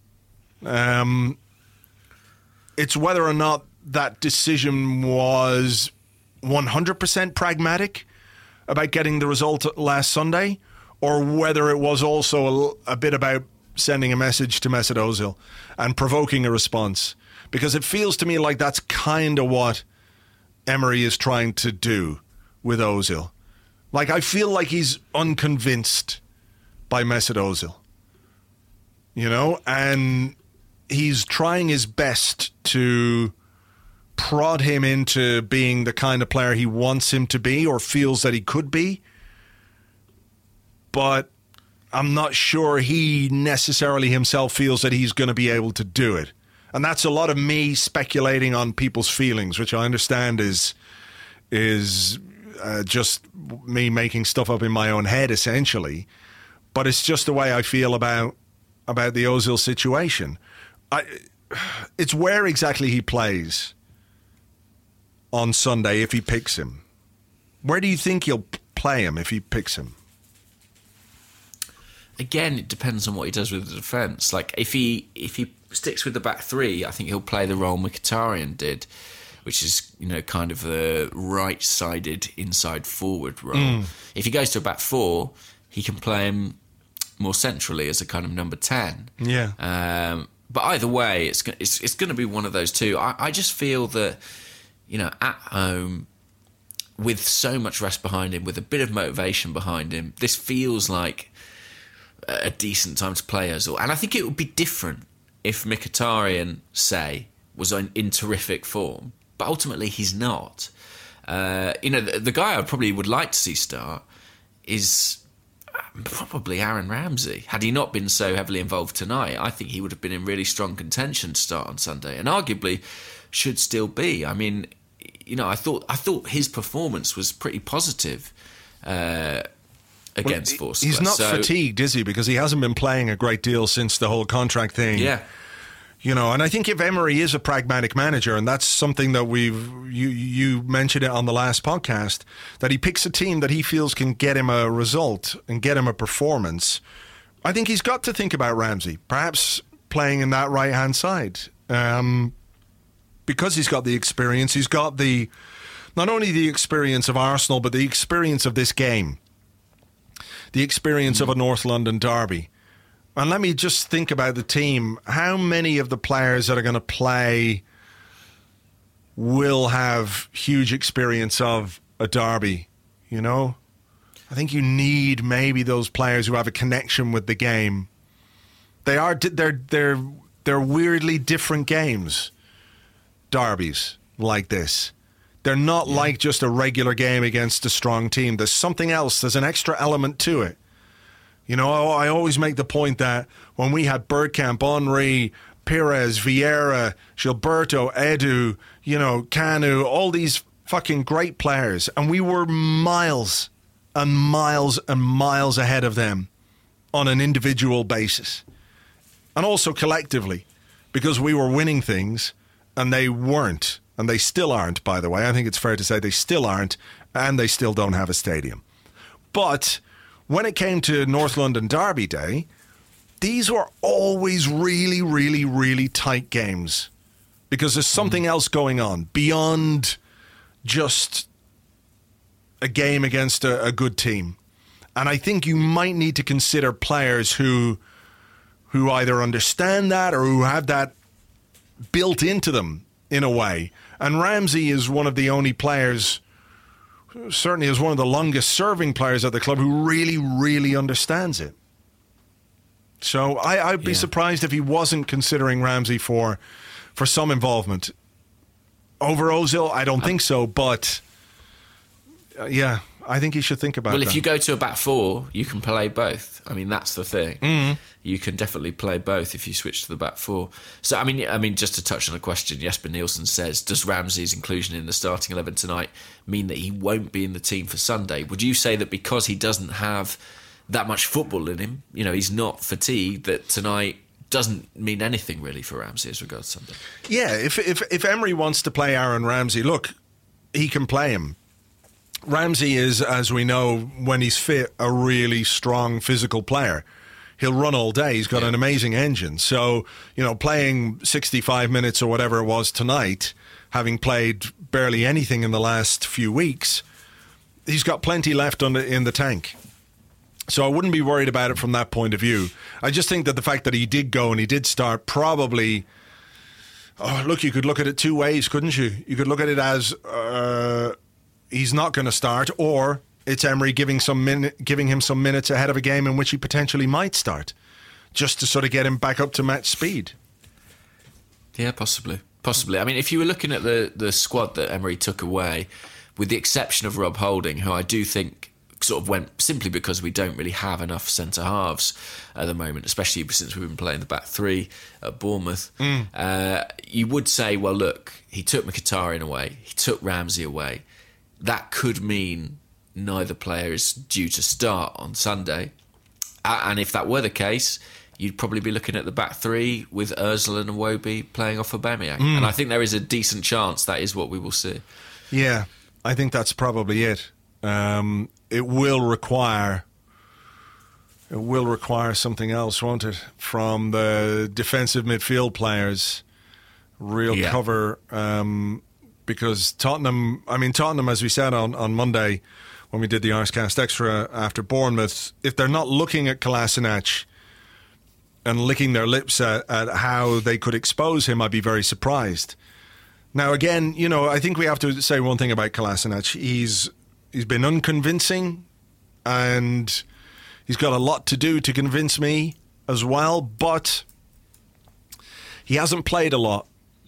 Um, it's whether or not that decision was one hundred percent pragmatic about getting the result last Sunday, or whether it was also a, a bit about sending a message to Mesut Ozil and provoking a response. Because it feels to me like that's kind of what Emery is trying to do with Ozil. Like, I feel like he's unconvinced by Mesut Ozil. You know, and he's trying his best to prod him into being the kind of player he wants him to be or feels that he could be. But I'm not sure he necessarily himself feels that he's going to be able to do it. And that's a lot of me speculating on people's feelings, which I understand is is uh, just me making stuff up in my own head, essentially. But it's just the way I feel about about the Ozil situation. I, it's where exactly he plays on Sunday if he picks him. Where do you think he'll play him if he picks him? Again, it depends on what he does with the defence. Like, if he if he sticks with the back three, I think he'll play the role Mkhitaryan did, which is, you know, kind of the right-sided inside forward role. Mm. If he goes to a back four, he can play him more centrally as a kind of number ten. Yeah. Um, but either way, it's it's it's going to be one of those two. I, I just feel that, you know, at home, with so much rest behind him, with a bit of motivation behind him, this feels like a decent time to play Ozil. And I think it would be different if Mkhitaryan, say, was in, in terrific form. But ultimately, he's not. Uh, you know, the, the guy I probably would like to see start is probably Aaron Ramsey. Had he not been so heavily involved tonight, I think he would have been in really strong contention to start on Sunday, and arguably should still be. I mean, you know, I thought I thought his performance was pretty positive uh, against well, Forster. He's not so, fatigued, is he? Because he hasn't been playing a great deal since the whole contract thing. Yeah. You know, and I think if Emery is a pragmatic manager, and that's something that we've, you you mentioned it on the last podcast, that he picks a team that he feels can get him a result and get him a performance, I think he's got to think about Ramsey, perhaps playing in that right-hand side. Um, because he's got the experience, he's got the, not only the experience of Arsenal, but the experience of this game, the experience mm-hmm. of a North London derby. And let me just think about the team. How many of the players that are going to play will have huge experience of a derby? You know, I think you need maybe those players who have a connection with the game. They are they're they're they're weirdly different games. Derbies like this. They're not yeah. like just a regular game against a strong team. There's something else. There's an extra element to it. You know, I always make the point that when we had Bergkamp, Henry, Pires, Vieira, Gilberto, Edu, you know, Kanu, all these fucking great players, and we were miles and miles and miles ahead of them on an individual basis. And also collectively, because we were winning things and they weren't. And they still aren't, by the way. I think it's fair to say they still aren't, and they still don't have a stadium. But when it came to North London Derby Day, these were always really, really, really tight games because there's something else going on beyond just a game against a, a good team. And I think you might need to consider players who who either understand that or who have that built into them in a way. And Ramsey is one of the only players, certainly is one of the longest serving players at the club, who really, really understands it. So I, I'd be yeah. surprised if he wasn't considering Ramsey for for some involvement. Over Ozil, I don't think so, but uh, yeah, I think he should think about it. Well, that. if you go to a back four, you can play both. I mean, that's the thing. Mm-hmm. You can definitely play both if you switch to the back four. So, I mean, I mean, just to touch on a question, Jesper Nielsen says, does Ramsey's inclusion in the starting eleven tonight mean that he won't be in the team for Sunday? Would you say that because he doesn't have that much football in him, you know, he's not fatigued, that tonight doesn't mean anything really for Ramsey as regards Sunday? Yeah, if if if Emery wants to play Aaron Ramsey, look, he can play him. Ramsey is, as we know, when he's fit, a really strong physical player. He'll run all day. He's got yeah. an amazing engine. So, you know, playing sixty-five minutes or whatever it was tonight, having played barely anything in the last few weeks, he's got plenty left on the, in the tank. So I wouldn't be worried about it from that point of view. I just think that the fact that he did go and he did start probably... Oh, look, you could look at it two ways, couldn't you? You could look at it as... Uh, he's not going to start, or it's Emery giving some min- giving him some minutes ahead of a game in which he potentially might start, just to sort of get him back up to match speed. Yeah, possibly. Possibly. I mean, if you were looking at the, the squad that Emery took away, with the exception of Rob Holding, who I do think sort of went simply because we don't really have enough centre-halves at the moment, especially since we've been playing the back three at Bournemouth, mm. uh, you would say, well, look, he took Mkhitaryan away, he took Ramsey away. That could mean neither player is due to start on Sunday. Uh, and if that were the case, you'd probably be looking at the back three with Ozil and Iwobi playing off Aubameyang. Mm. And I think there is a decent chance that is what we will see. Yeah, I think that's probably it. Um, it will require... It will require something else, won't it? From the defensive midfield players. Real yeah. cover... Um, Because Tottenham, I mean, Tottenham, as we said on, on Monday when we did the Arscast Extra after Bournemouth, if they're not looking at Kolasinac and licking their lips at, at how they could expose him, I'd be very surprised. Now, again, you know, I think we have to say one thing about Kolasinac. He's he's been unconvincing, and he's got a lot to do to convince me as well, but he hasn't played a lot.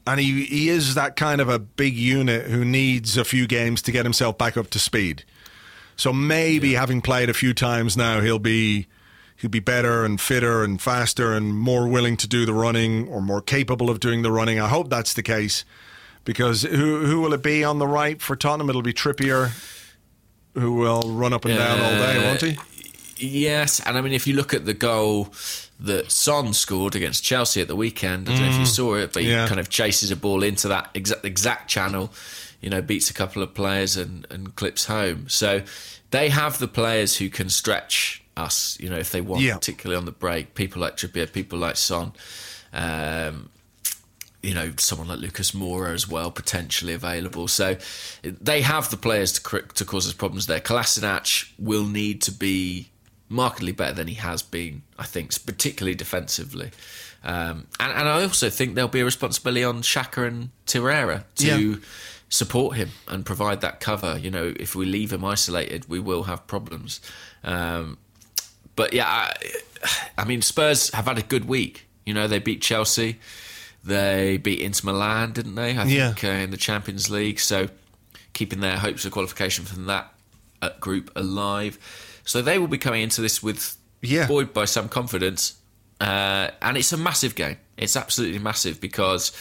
And he, he is that kind of a big unit who needs a few games to get himself back up to speed. So maybe yeah. having played a few times now, he'll be he'll be better and fitter and faster and more willing to do the running, or more capable of doing the running. I hope that's the case, because who who will it be on the right for Tottenham? It'll be Trippier, who will run up and down uh, all day, won't he? Yes, and I mean, if you look at the goal that Son scored against Chelsea at the weekend, I don't mm. know if you saw it, but yeah. he kind of chases a ball into that exact, exact channel, you know, beats a couple of players and, and clips home. So they have the players who can stretch us, you know, if they want, yeah. particularly on the break. People like Trippier, people like Son, um, you know, someone like Lucas Moura as well, potentially available. So they have the players to, to cause us problems there. Kolasinac will need to be markedly better than he has been, I think, particularly defensively. Um, and, and I also think there'll be a responsibility on Xhaka and Torreira to yeah. support him and provide that cover. You know, if we leave him isolated, we will have problems. Um, but yeah, I, I mean, Spurs have had a good week. You know, they beat Chelsea. They beat Inter Milan, didn't they? I yeah. think uh, in the Champions League. So keeping their hopes of qualification from that uh, group alive. So they will be coming into this with yeah. buoyed by some confidence. Uh, and it's a massive game. It's absolutely massive because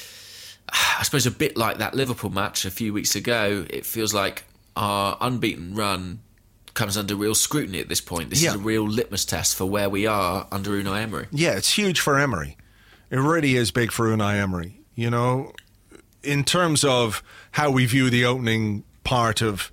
I suppose a bit like that Liverpool match a few weeks ago, it feels like our unbeaten run comes under real scrutiny at this point. This yeah. is a real litmus test for where we are under Unai Emery. Yeah, it's huge for Emery. It really is big for Unai Emery. You know, in terms of how we view the opening part of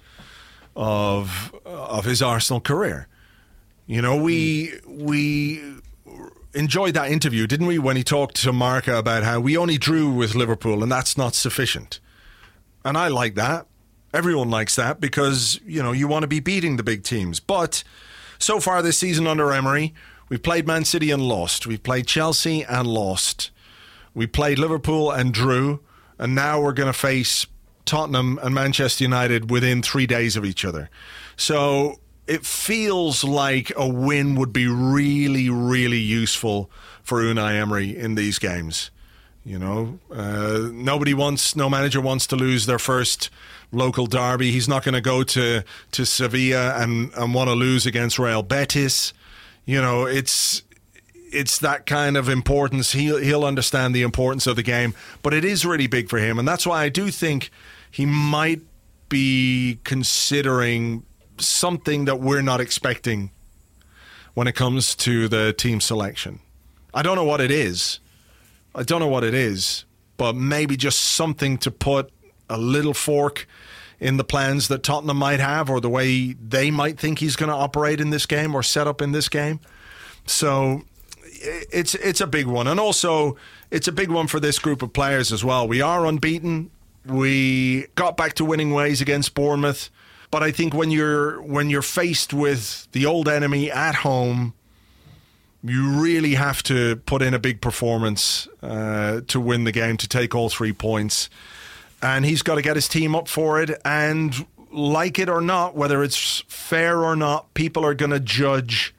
of of his Arsenal career. You know, we mm. we enjoyed that interview, didn't we, when he talked to Marca about how we only drew with Liverpool and that's not sufficient. And I like that. Everyone likes that because, you know, you want to be beating the big teams. But so far this season under Emery, we've played Man City and lost. We've played Chelsea and lost. We played Liverpool and drew. And now we're going to face Tottenham and Manchester United within three days of each other. So it feels like a win would be really, really useful for Unai Emery in these games. You know, uh, nobody wants, no manager wants to lose their first local derby. He's not going to go to to Sevilla and, and want to lose against Real Betis. You know, it's it's that kind of importance. He'll, he'll understand the importance of the game, but it is really big for him. And that's why I do think he might be considering something that we're not expecting when it comes to the team selection. I don't know what it is. I don't know what it is, but maybe just something to put a little fork in the plans that Tottenham might have, or the way they might think he's going to operate in this game or set up in this game. So it's it's a big one. And also, it's a big one for this group of players as well. We are unbeaten. We got back to winning ways against Bournemouth. But I think when you're when you're faced with the old enemy at home, you really have to put in a big performance uh, to win the game, to take all three points. And he's got to get his team up for it. And like it or not, whether it's fair or not, people are going to judge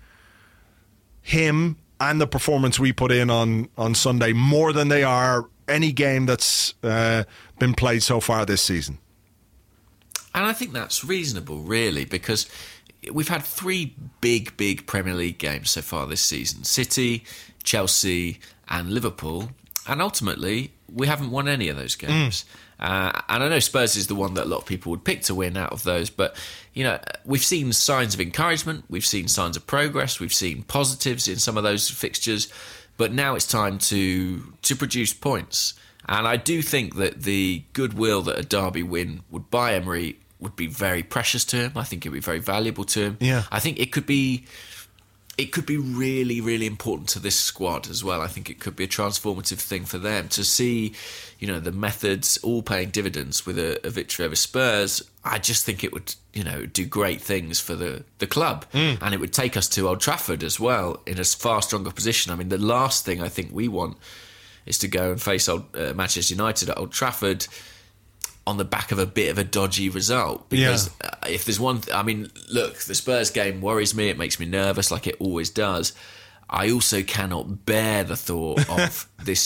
him and the performance we put in on, on Sunday more than they are any game that's uh, been played so far this season. And I think that's reasonable, really, because we've had three big, big Premier League games so far this season. City, Chelsea and Liverpool. And ultimately, we haven't won any of those games. Mm. Uh, and I know Spurs is the one that a lot of people would pick to win out of those. But, you know, we've seen signs of encouragement. We've seen signs of progress. We've seen positives in some of those fixtures. But now it's time to to produce points. And I do think that the goodwill that a derby win would buy Emery would be very precious to him. I think it would be very valuable to him. Yeah. I think it could be it could be really, really important to this squad as well. I think it could be a transformative thing for them to see, you know, the methods all paying dividends with a, a victory over Spurs. I just think it would, you know, do great things for the, the club. Mm. And it would take us to Old Trafford as well in a far stronger position. I mean, the last thing I think we want is to go and face old, uh, Manchester United at Old Trafford on the back of a bit of a dodgy result. Because yeah. uh, if there's one... Th- I mean, look, the Spurs game worries me. It makes me nervous like it always does. I also cannot bear the thought of this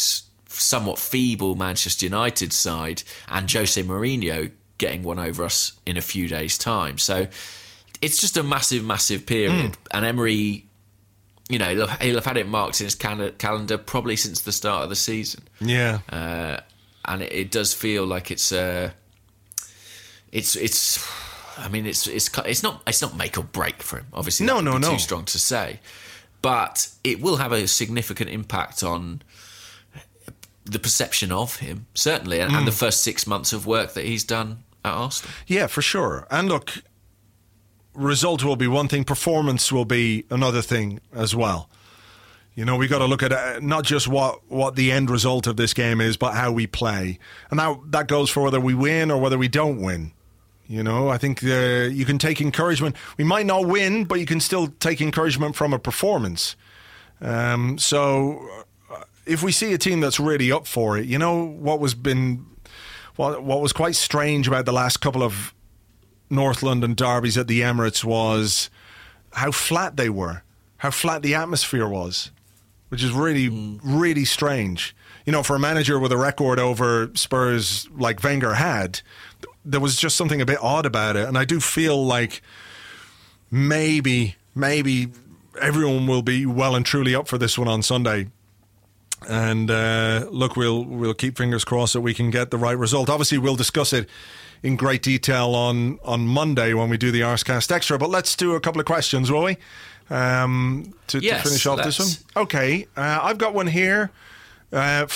somewhat feeble Manchester United side and Jose Mourinho getting one over us in a few days' time. So it's just a massive, massive period. Mm. And Emery, you know, he'll have had it marked in his cal- calendar probably since the start of the season. Yeah. Uh, and it, it does feel like it's... Uh, it's it's... I mean, it's it's it's not it's not make or break for him. Obviously, no, that would no, be no. too strong to say, but it will have a significant impact on the perception of him, certainly, and, mm. and the first six months of work that he's done at Arsenal. Yeah, for sure. And look, result will be one thing, performance will be another thing as well. You know, we got to look at uh, not just what, what the end result of this game is, but how we play, and that that goes for whether we win or whether we don't win. You know, I think uh, you can take encouragement. We might not win, but you can still take encouragement from a performance. Um, so uh, if we see a team that's really up for it, you know, what was been what what was quite strange about the last couple of North London derbies at the Emirates was how flat they were, how flat the atmosphere was, which is really, mm. really strange. You know, for a manager with a record over Spurs like Wenger had, there was just something a bit odd about it. And I do feel like maybe, maybe everyone will be well and truly up for this one on Sunday. And uh, look, we'll we'll keep fingers crossed that we can get the right result. Obviously, we'll discuss it in great detail on, on Monday when we do the Arscast Extra. But let's do a couple of questions, will we? Um, to, yes, to finish off let's. this one. Okay, uh, I've got one here. Uh,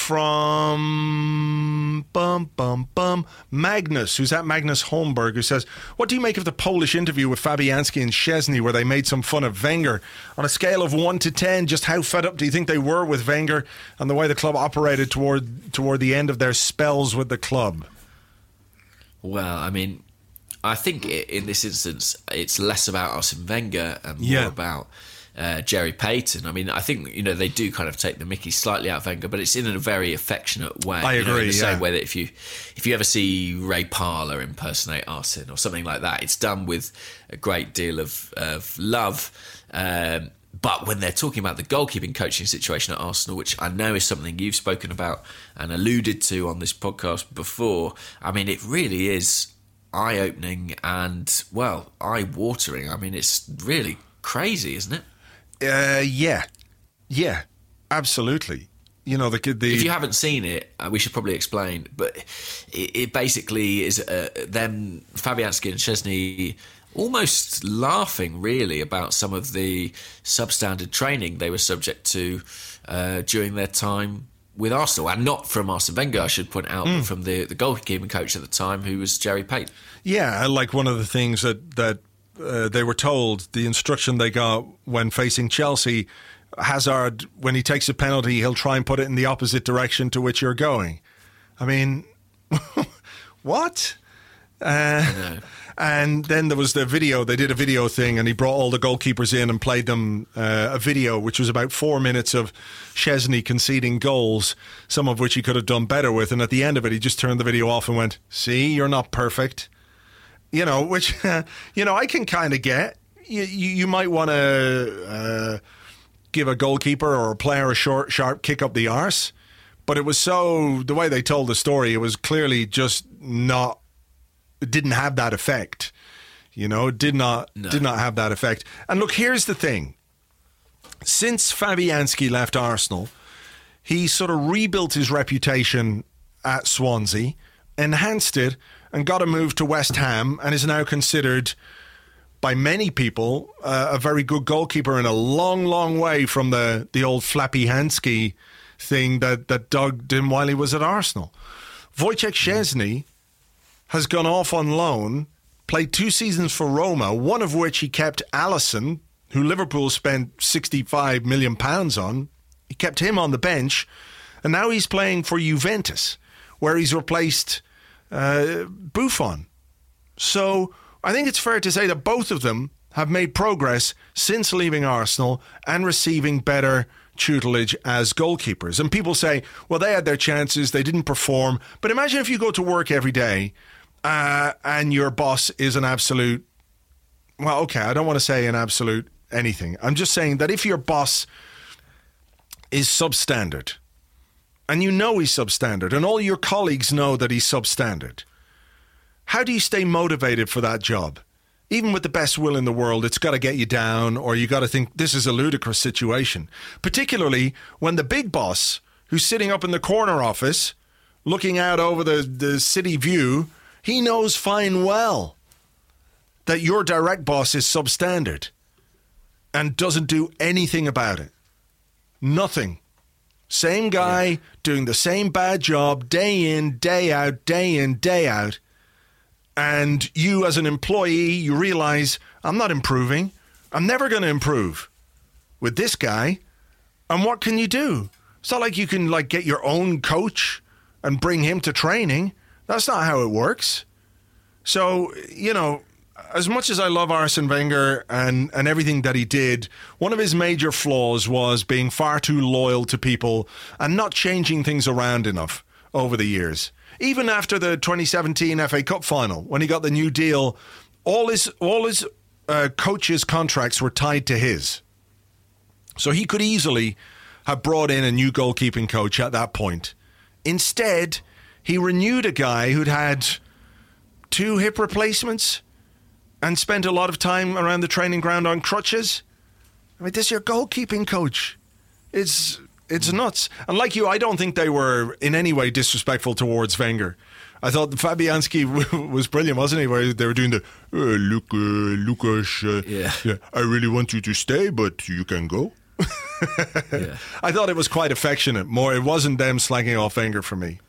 from bum bum bum Magnus, who's at Magnus Holmberg, who says, what do you make of the Polish interview with Fabianski and Szczesny where they made some fun of Wenger? On a scale of one to ten, just how fed up do you think they were with Wenger and the way the club operated toward toward the end of their spells with the club? Well, I mean, I think in this instance it's less about Arsene Wenger and more yeah. about Uh, Jerry Payton. I mean, I think, you know, they do kind of take the mickey slightly out of Wenger, but it's in a very affectionate way. I you agree, know, in the yeah. same way that if you if you ever see Ray Parlour impersonate Arsene or something like that, it's done with a great deal of, of love. Um, but when they're talking about the goalkeeping coaching situation at Arsenal, which I know is something you've spoken about and alluded to on this podcast before, I mean, it really is eye-opening and, well, eye-watering. I mean, it's really crazy, isn't it? Uh, yeah, yeah, absolutely. You know, the the. If you haven't seen it, uh, we should probably explain. But it, it basically is uh, them, Fabianski and Szczesny, almost laughing really about some of the substandard training they were subject to uh, during their time with Arsenal, and not from Arsene Wenger, I should point out, mm. but from the the goalkeeping coach at the time, who was Jerry Payton. Yeah, like one of the things that that. Uh, they were told, the instruction they got when facing Chelsea, Hazard, when he takes a penalty, he'll try and put it in the opposite direction to which you're going. I mean, what? Uh, I know. And then there was the video, they did a video thing, and he brought all the goalkeepers in and played them uh, a video, which was about four minutes of Szczesny conceding goals, some of which he could have done better with. And at the end of it, he just turned the video off and went, see, you're not perfect. You know, which, uh, you know, I can kind of get. You, you, you might want to uh, give a goalkeeper or a player a short, sharp kick up the arse. But it was so, the way they told the story, it was clearly just not, it didn't have that effect. You know, it did not, no. did not have that effect. And look, here's the thing. Since Fabianski left Arsenal, he sort of rebuilt his reputation at Swansea, enhanced it, and got a move to West Ham, and is now considered by many people uh, a very good goalkeeper, and a long, long way from the, the old Flappy Hansky thing that, that dogged him while he was at Arsenal. Wojciech Szczesny has gone off on loan, played two seasons for Roma, one of which he kept Alisson, who Liverpool spent sixty-five million pounds on. He kept him on the bench, and now he's playing for Juventus, where he's replaced Uh, Buffon. So I think it's fair to say that both of them have made progress since leaving Arsenal and receiving better tutelage as goalkeepers. And people say, well, they had their chances, they didn't perform. But imagine if you go to work every day uh, and your boss is an absolute, well, okay, I don't want to say an absolute anything. I'm just saying that if your boss is substandard and you know he's substandard, and all your colleagues know that he's substandard, how do you stay motivated for that job? Even with the best will in the world, it's got to get you down, or you got to think this is a ludicrous situation. Particularly when the big boss, who's sitting up in the corner office, looking out over the, the city view, he knows fine well that your direct boss is substandard and doesn't do anything about it. Nothing. Same guy yeah. doing the same bad job day in, day out, day in, day out. And you as an employee, you realize, I'm not improving. I'm never going to improve with this guy. And what can you do? It's not like you can like get your own coach and bring him to training. That's not how it works. So, you know, as much as I love Arsene Wenger and, and everything that he did, one of his major flaws was being far too loyal to people and not changing things around enough over the years. Even after the twenty seventeen F A Cup final, when he got the new deal, all his all his uh, coaches' contracts were tied to his. So he could easily have brought in a new goalkeeping coach at that point. Instead, he renewed a guy who'd had two hip replacements and spent a lot of time around the training ground on crutches. I mean, this is your goalkeeping coach. It's it's nuts. And like you, I don't think they were in any way disrespectful towards Wenger. I thought Fabianski was brilliant, wasn't he? Where they were doing the, uh, look, uh, Lucas, uh, yeah. yeah, I really want you to stay, but you can go. yeah. I thought it was quite affectionate. More, it wasn't them slagging off Wenger for me.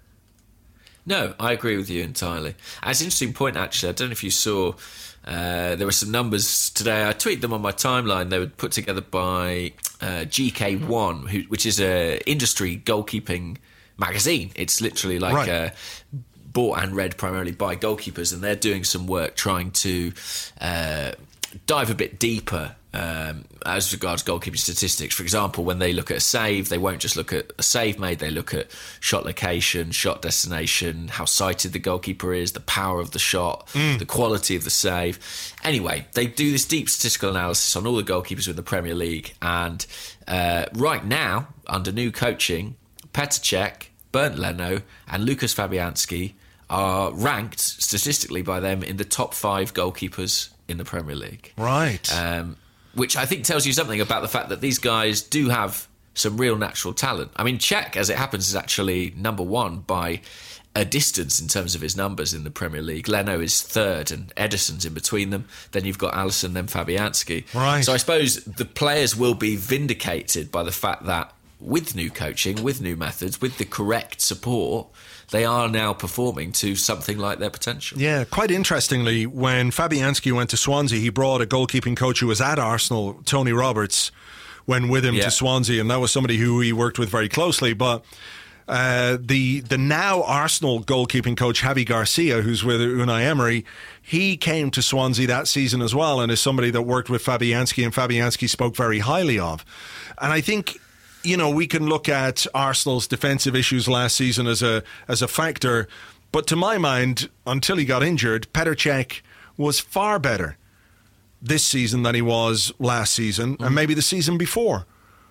No, I agree with you entirely. As an interesting point, actually, I don't know if you saw, uh, there were some numbers today. I tweeted them on my timeline. They were put together by uh, G K one, who, which is a industry goalkeeping magazine. It's literally like right. uh, bought and read primarily by goalkeepers, and they're doing some work trying to uh, dive a bit deeper Um, as regards goalkeeping statistics. For example, when they look at a save, they won't just look at a save made, they look at shot location, shot destination, how sighted the goalkeeper is, the power of the shot, mm. the quality of the save. Anyway, they do this deep statistical analysis on all the goalkeepers in the Premier League, and uh, right now, under new coaching, Petr Cech, Bernd Leno and Lucas Fabianski are ranked statistically by them in the top five goalkeepers in the Premier League. Right. Um, which I think tells you something about the fact that these guys do have some real natural talent. I mean, Cech, as it happens, is actually number one by a distance in terms of his numbers in the Premier League. Leno is third and Ederson's in between them. Then you've got Alisson, then Fabianski. Right. So I suppose the players will be vindicated by the fact that with new coaching, with new methods, with the correct support, they are now performing to something like their potential. Yeah, quite interestingly, when Fabianski went to Swansea, he brought a goalkeeping coach who was at Arsenal, Tony Roberts, went with him yeah. to Swansea, and that was somebody who he worked with very closely. But uh, the the now Arsenal goalkeeping coach, Javi Garcia, who's with Unai Emery, he came to Swansea that season as well, and is somebody that worked with Fabianski, and Fabianski spoke very highly of. And I think, you know, we can look at Arsenal's defensive issues last season as a as a factor, but to my mind, until he got injured, Petr Cech was far better this season than he was last season, mm. and maybe the season before.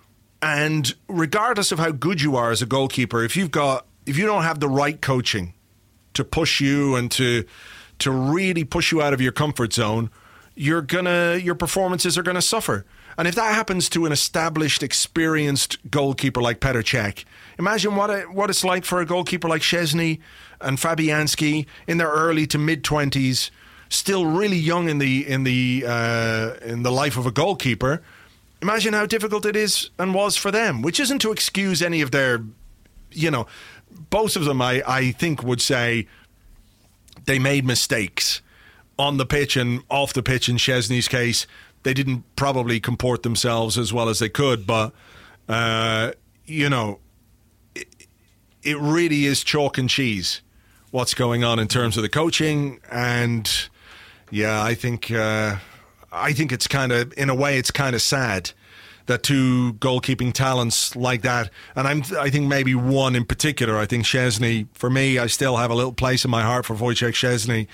And regardless of how good you are as a goalkeeper, if you've got if you don't have the right coaching to push you and to to really push you out of your comfort zone, you're gonna your performances are gonna suffer. And if that happens to an established, experienced goalkeeper like Petr Cech, imagine what it, what it's like for a goalkeeper like Szczesny and Fabianski in their early to mid twenties, still really young in the in the uh, in the life of a goalkeeper. Imagine how difficult it is and was for them. Which isn't to excuse any of their, you know, both of them. I I think would say they made mistakes on the pitch and off the pitch. In Szczesny's case, they didn't probably comport themselves as well as they could, but, uh, you know, it, it really is chalk and cheese what's going on in terms of the coaching. And, yeah, I think uh, I think it's kind of, in a way, it's kind of sad that two goalkeeping talents like that, and I'm, I think maybe one in particular, I think Szczesny, for me, I still have a little place in my heart for Wojciech Szczesny,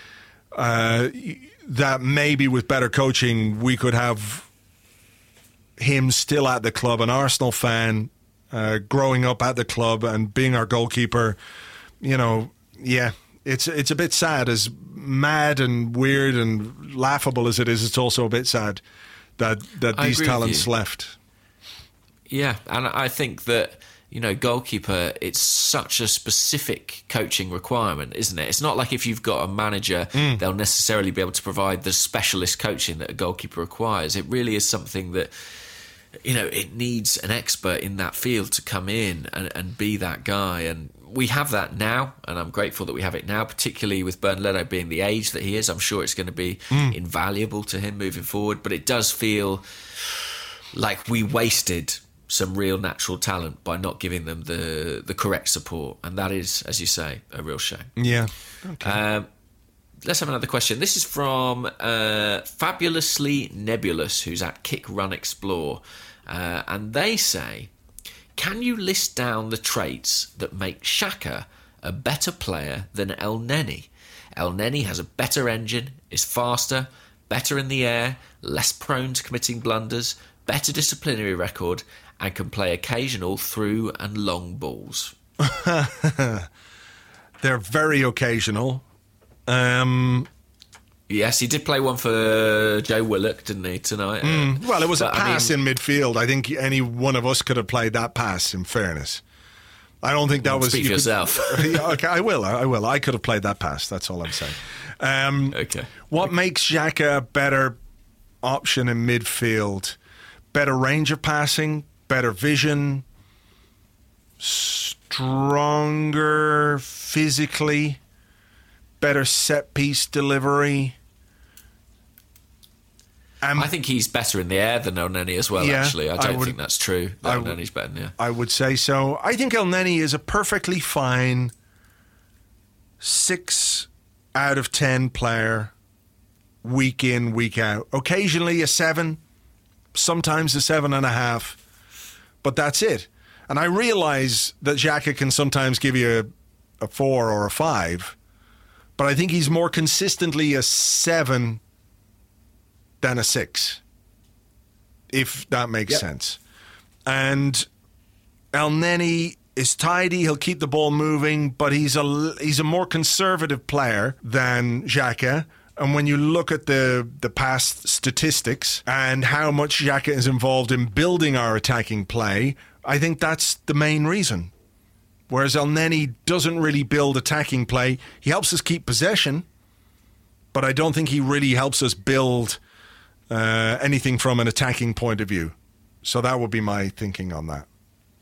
uh that maybe with better coaching we could have him still at the club, an Arsenal fan, uh, growing up at the club and being our goalkeeper. You know, yeah, it's it's a bit sad. As mad and weird and laughable as it is, it's also a bit sad that that I these agree with talents you. left. Yeah, and I think that, you know, goalkeeper, it's such a specific coaching requirement, isn't it? It's not like if you've got a manager, mm. they'll necessarily be able to provide the specialist coaching that a goalkeeper requires. It really is something that, you know, it needs an expert in that field to come in and, and be that guy. And we have that now, and I'm grateful that we have it now, particularly with Bernd Leno being the age that he is. I'm sure it's going to be mm. invaluable to him moving forward. But it does feel like we wasted some real natural talent by not giving them the the correct support, and that is, as you say, a real shame. Yeah. Okay. Um, let's have another question. This is from uh, Fabulously Nebulous, who's at Kick Run Explore, uh, and they say, can you list down the traits that make Xhaka a better player than El Neni? El Neni has a better engine, is faster, better in the air, less prone to committing blunders, better disciplinary record, and can play occasional through and long balls. They're very occasional. Um, yes, he did play one for Joe Willock, didn't he, tonight? Mm, well, it was but, a pass I mean, in midfield. I think any one of us could have played that pass, in fairness. I don't think that well, was... Speak you for yourself. Could, okay, I will, I will. I could have played that pass, that's all I'm saying. Um, okay. What okay. makes Xhaka a better option in midfield? Better range of passing, better vision, stronger physically, better set-piece delivery. Um, I think he's better in the air than El Neni as well, yeah, actually. I don't I would, think that's true. I El would, Neni's better, yeah. I would say so. I think El Neni is a perfectly fine six out of ten player, week in, week out. Occasionally a seven, sometimes a seven and a half, but that's it. And I realize that Xhaka can sometimes give you a, a four or a five, but I think he's more consistently a seven than a six, if that makes yep. sense. And El Neni is tidy, he'll keep the ball moving, but he's a, he's a more conservative player than Xhaka. And when you look at the, the past statistics and how much Xhaka is involved in building our attacking play, I think that's the main reason. Whereas El Neni doesn't really build attacking play. He helps us keep possession, but I don't think he really helps us build uh, anything from an attacking point of view. So that would be my thinking on that.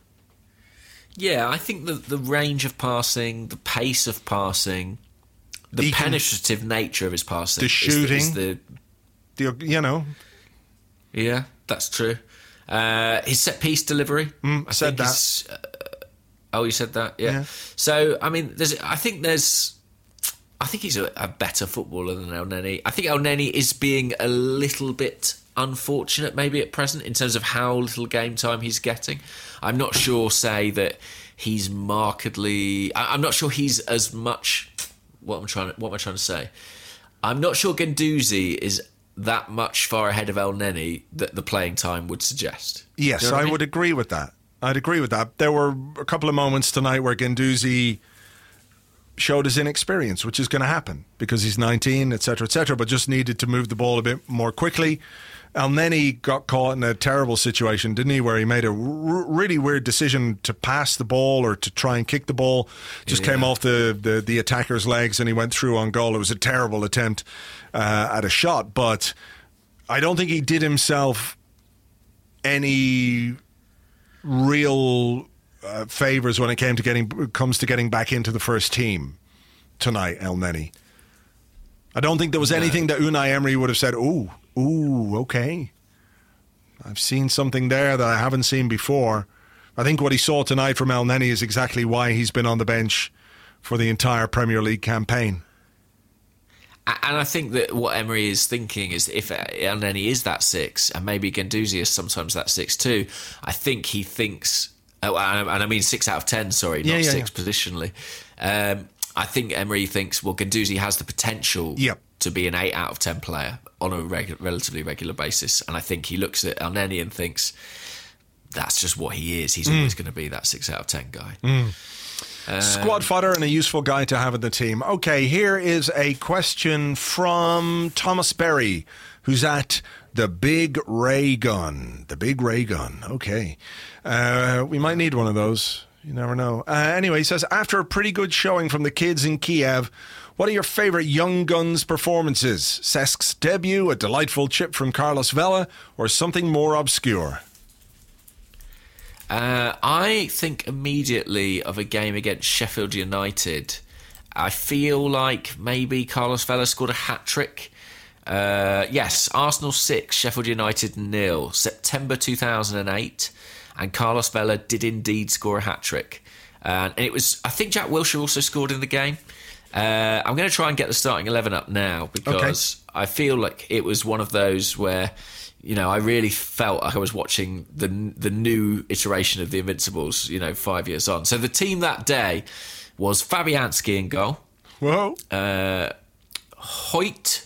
Yeah, I think the, the range of passing, the pace of passing, the he penetrative can, nature of his passing, the shooting, is the, is the, the you know, yeah, that's true. Uh, his set piece delivery, mm, I said think that. Uh, oh, you said that, yeah. yeah. So I mean, there's, I think there's, I think he's a, a better footballer than El Neni. I think El Neni is being a little bit unfortunate, maybe at present, in terms of how little game time he's getting. I'm not sure, say that he's markedly. I, I'm not sure he's as much. What I'm trying to, what am I trying to say? I'm not sure Guendouzi is that much far ahead of El Neni that the playing time would suggest. Yes, you know I, I mean? would agree with that. I'd agree with that. There were a couple of moments tonight where Guendouzi showed his inexperience, which is going to happen because he's nineteen, et cetera, et cetera, but just needed to move the ball a bit more quickly. El Neni got caught in a terrible situation, didn't he, where he made a r- really weird decision to pass the ball or to try and kick the ball. Just yeah. came off the, the, the attacker's legs and he went through on goal. It was a terrible attempt uh, at a shot, but I don't think he did himself any real uh, favours when it came to getting comes to getting back into the first team tonight, El Neni. I don't think there was anything that Unai Emery would have said, ooh, ooh, okay. I've seen something there that I haven't seen before. I think what he saw tonight from El Neni is exactly why he's been on the bench for the entire Premier League campaign. And I think that what Emery is thinking is if El Neni is that six, and maybe Guendouzi is sometimes that six too, I think he thinks, oh, and I mean six out of ten, sorry, not yeah, yeah, six yeah. positionally. Um, I think Emery thinks, well, Guendouzi has the potential yep. to be an eight out of ten player on a regu- relatively regular basis. And I think he looks at El Neni and thinks, that's just what he is. He's mm. always going to be that six out of ten guy. Mm. Um, Squad fodder and a useful guy to have in the team. Okay, here is a question from Thomas Berry, who's at the Big Ray Gun. The Big Ray Gun. Okay. Uh, we might need one of those. You never know. Uh, anyway, he says, after a pretty good showing from the kids in Kiev, what are your favourite Young Guns performances? Cesk's debut, a delightful chip from Carlos Vela, or something more obscure? Uh, I think immediately of a game against Sheffield United. I feel like maybe Carlos Vela scored a hat-trick. Uh, yes, Arsenal six, Sheffield United nil, September two thousand eight, and Carlos Vela did indeed score a hat-trick. Uh, and it was, I think Jack Wilshere also scored in the game. Uh, I'm going to try and get the starting eleven up now because okay. I feel like it was one of those where, you know, I really felt like I was watching the the new iteration of the Invincibles, you know, five years on. So the team that day was Fabianski in goal. Whoa. Uh, Hoyt,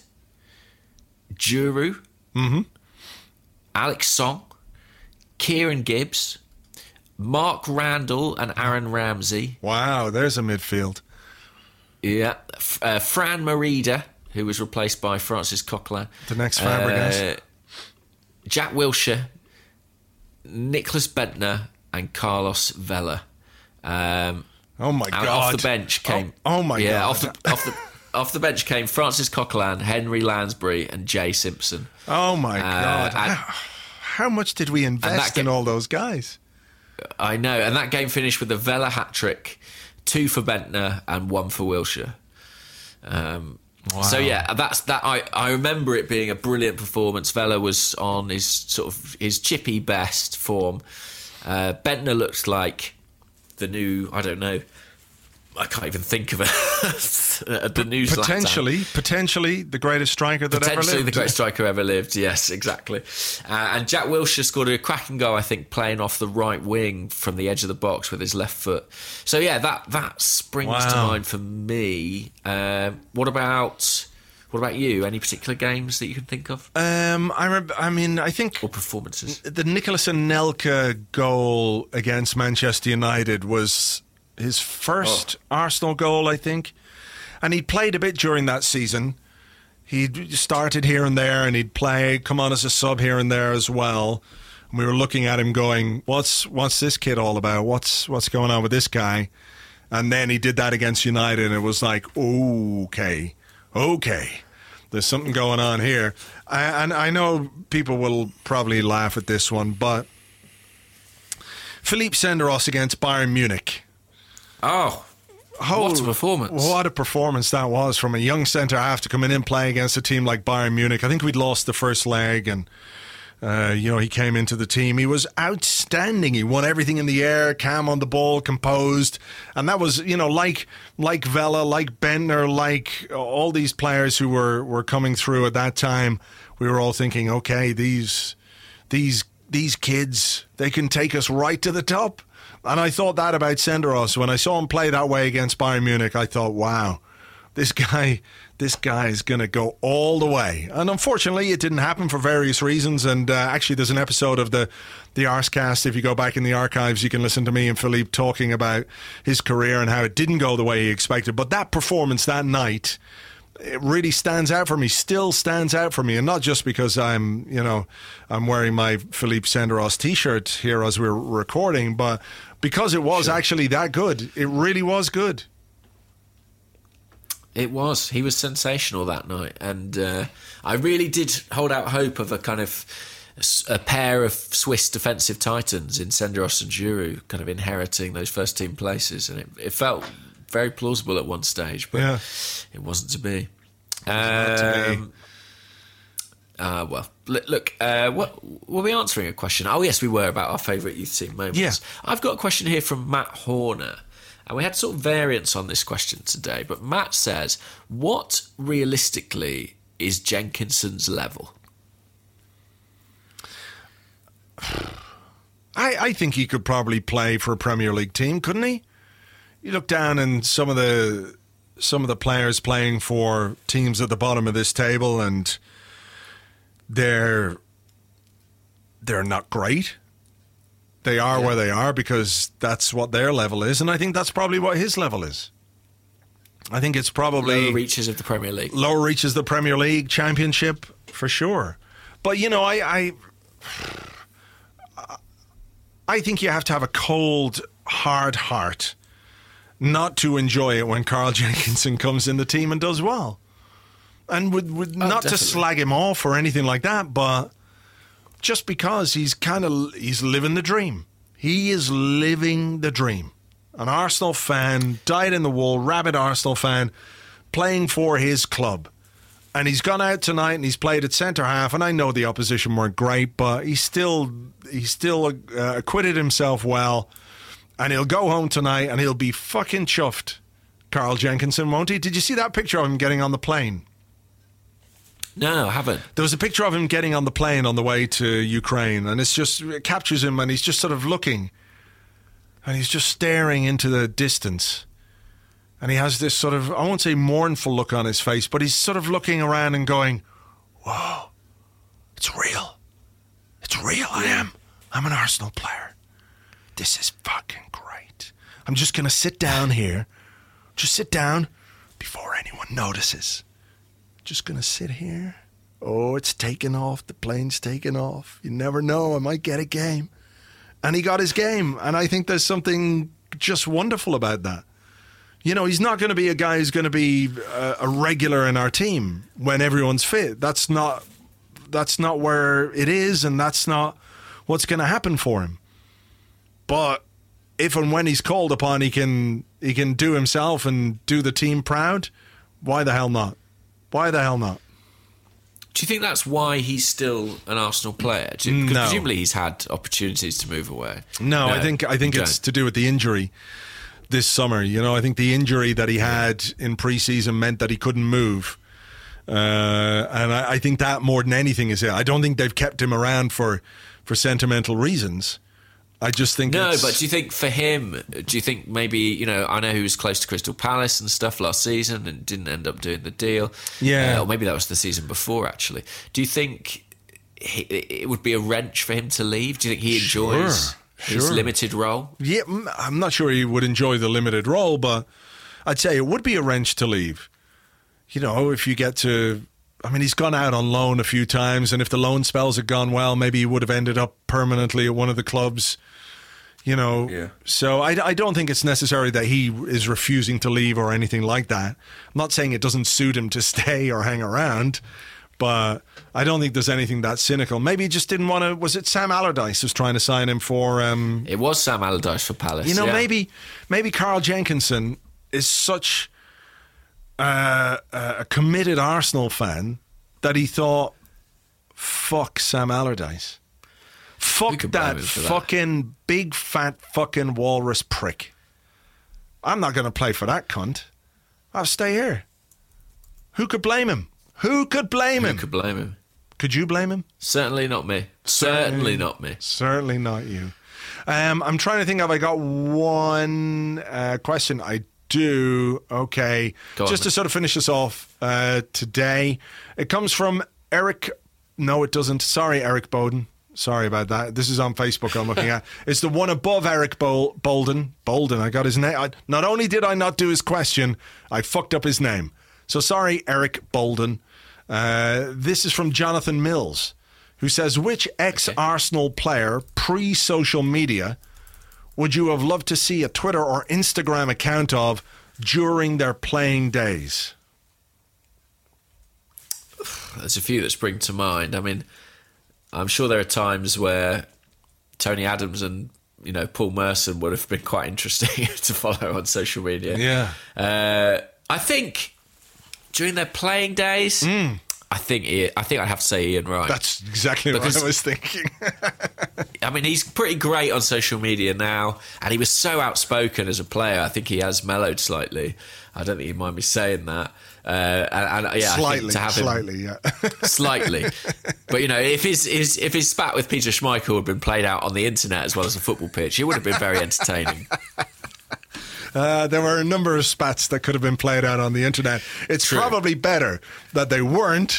Giroud, mm-hmm. Alex Song, Kieran Gibbs, Mark Randall and Aaron Ramsey. Wow, there's a midfield. Yeah. Uh, Fran Merida, who was replaced by Francis Coquelin. The next Fabregas. Uh, Jack Wilshere, Nicholas Bentner, and Carlos Vela. Um, oh my God! Off the bench came. Oh, oh my yeah, God! Off the off the off the bench came Francis Coquelin, Henry Lansbury, and Jay Simpson. Oh my uh, God! And, how, how much did we invest in all those guys? I know, and that game finished with a Vela hat trick, two for Bentner and one for Wilshere. Um, Wow. So yeah, that's that. I, I remember it being a brilliant performance. Vela was on his sort of his chippy best form. Uh, Bentner looked like the new. I don't know. I can't even think of it. the new potentially, Zlatan. potentially the greatest striker that ever lived. Potentially the greatest striker ever lived. Yes, exactly. Uh, and Jack Wilshere scored a cracking goal, I think, playing off the right wing from the edge of the box with his left foot. So yeah, that that springs wow. to mind for me. Uh, what about? What about you? Any particular games that you can think of? Um, I remember, I mean, I think or performances. The Nicolas Anelka goal against Manchester United was his first oh. Arsenal goal, I think. And he'd played a bit during that season. He'd started here and there, and he'd play, come on as a sub here and there as well. And we were looking at him going, what's what's this kid all about? What's what's going on with this guy? And then he did that against United, and it was like, okay, okay, there's something going on here. I, and I know people will probably laugh at this one, but Philippe Senderos against Bayern Munich. Oh, oh, what a performance. What a performance that was from a young centre-half to come in and play against a team like Bayern Munich. I think we'd lost the first leg and, uh, you know, he came into the team. He was outstanding. He won everything in the air, calm on the ball, composed. And that was, you know, like like Vela, like Bentner, like all these players who were, were coming through at that time. We were all thinking, okay, these these these kids, they can take us right to the top. And I thought that about Senderos. When I saw him play that way against Bayern Munich, I thought, wow, this guy this guy is going to go all the way. And unfortunately, it didn't happen for various reasons. And uh, actually, there's an episode of the, the Arscast. If you go back in the archives, you can listen to me and Philippe talking about his career and how it didn't go the way he expected. But that performance that night, it really stands out for me, still stands out for me. And not just because I'm, you know, I'm wearing my Philippe Senderos t-shirt here as we're recording, but because it was sure. actually that good. It really was good. It was. He was sensational that night. And uh, I really did hold out hope of a kind of a pair of Swiss defensive titans in Senderos and Giroud kind of inheriting those first team places. And it, it felt very plausible at one stage, but yeah. it wasn't to be. Um, to be. Uh, well, look, uh, what, were we answering a question? Oh, yes, we were, about our favourite youth team moments. Yeah. I've got a question here from Matt Horner, and we had sort of variants on this question today, but Matt says, what realistically is Jenkinson's level? I, I think he could probably play for a Premier League team, couldn't he? You look down and some of the some of the players playing for teams at the bottom of this table, and they're they're not great. they are Yeah. where they are because that's what their level is, and I think that's probably what his level is. I think it's probably Lower reaches of the Premier League. Lower reaches the Premier League Championship for sure. But you know, I, I, I think you have to have a cold, hard heart not to enjoy it when Carl Jenkinson comes in the team and does well. And would, would Oh, not definitely. to slag him off or anything like that, but just because he's kind of he's living the dream. He is living the dream. An Arsenal fan, dyed in the wool, rabid Arsenal fan, playing for his club. And he's gone out tonight and he's played at centre half. And I know the opposition weren't great, but he still he still uh, acquitted himself well. And he'll go home tonight and he'll be fucking chuffed, Carl Jenkinson, won't he? Did you see that picture of him getting on the plane? No, I haven't. There was a picture of him getting on the plane on the way to Ukraine, and it's just it captures him, and he's just sort of looking, and he's just staring into the distance, and he has this sort of, I won't say mournful look on his face, but he's sort of looking around and going, "Whoa, it's real, it's real. I am, I'm an Arsenal player. This is fucking great. I'm just gonna sit down here, just sit down before anyone notices." Just gonna sit here. Oh, it's taking off. The plane's taking off. You never know. I might get a game. And he got his game. And I think there's something just wonderful about that. You know, he's not going to be a guy who's going to be a, a regular in our team when everyone's fit. That's not, that's not where it is, and that's not what's going to happen for him. But if and when he's called upon, he can he can do himself and do the team proud. Why the hell not? Why the hell not? Do you think that's why he's still an Arsenal player? Do you, 'cause No. presumably he's had opportunities to move away. No, I think I think you it's don't. to do with the injury this summer. You know, I think the injury that he had in pre-season meant that he couldn't move. Uh, and I, I think that more than anything is it. I don't think they've kept him around for, for sentimental reasons. I just think No, it's, but do you think for him, do you think maybe, you know, I know he was close to Crystal Palace and stuff last season and didn't end up doing the deal. Yeah. Uh, or maybe that was the season before, actually. Do you think he, it would be a wrench for him to leave? Do you think he enjoys Sure, his sure. limited role? Yeah, mm, I'm not sure he would enjoy the limited role, but I'd say it would be a wrench to leave. You know, if you get to... I mean, he's gone out on loan a few times, and if the loan spells had gone well, maybe he would have ended up permanently at one of the clubs. You know, Yeah. so I, I don't think it's necessary that he is refusing to leave or anything like that. I'm not saying it doesn't suit him to stay or hang around, but I don't think there's anything that cynical. Maybe he just didn't want to... Was it Sam Allardyce who's trying to sign him for... Um, It was Sam Allardyce for Palace. you know, yeah. maybe maybe Carl Jenkinson is such uh, a committed Arsenal fan that he thought, fuck Sam Allardyce. Fuck could blame that him for that? fucking big fat fucking walrus prick. I'm not going to play for that cunt. I'll stay here. Who could blame him? Who could blame Who him? could blame him? Could you blame him? Certainly not me. Certainly not me. Certainly not you. Um, I'm trying to think if I got one uh, question. I do. Okay. Go on, Just to then. sort of finish us off uh, today. It comes from Eric. No, it doesn't. Sorry, Eric Bowden. Sorry about that. This is on Facebook I'm looking at. It's the one above Eric Bol- Bolden. Bolden, I got his name. I, not only did I not do his question, I fucked up his name. So sorry, Eric Bolden. Uh, this is from Jonathan Mills, who says, which ex-Arsenal player, pre-social media, would you have loved to see a Twitter or Instagram account of during their playing days? There's a few that spring to mind. I mean, I'm sure there are times where Tony Adams and, you know, Paul Merson would have been quite interesting to follow on social media. Yeah. Uh, I think during their playing days, I think Ian, I think I'd have to say Ian Wright. That's exactly Because- what I was thinking. I mean, he's pretty great on social media now, and he was so outspoken as a player. I think he has mellowed slightly. I don't think you mind me saying that. Uh, and, and yeah, I slightly, think to have him, slightly, yeah. slightly. But you know, if his, his if his spat with Peter Schmeichel had been played out on the internet as well as a football pitch, it would have been very entertaining. Uh, there were a number of spats that could have been played out on the internet. It's True. probably better that they weren't,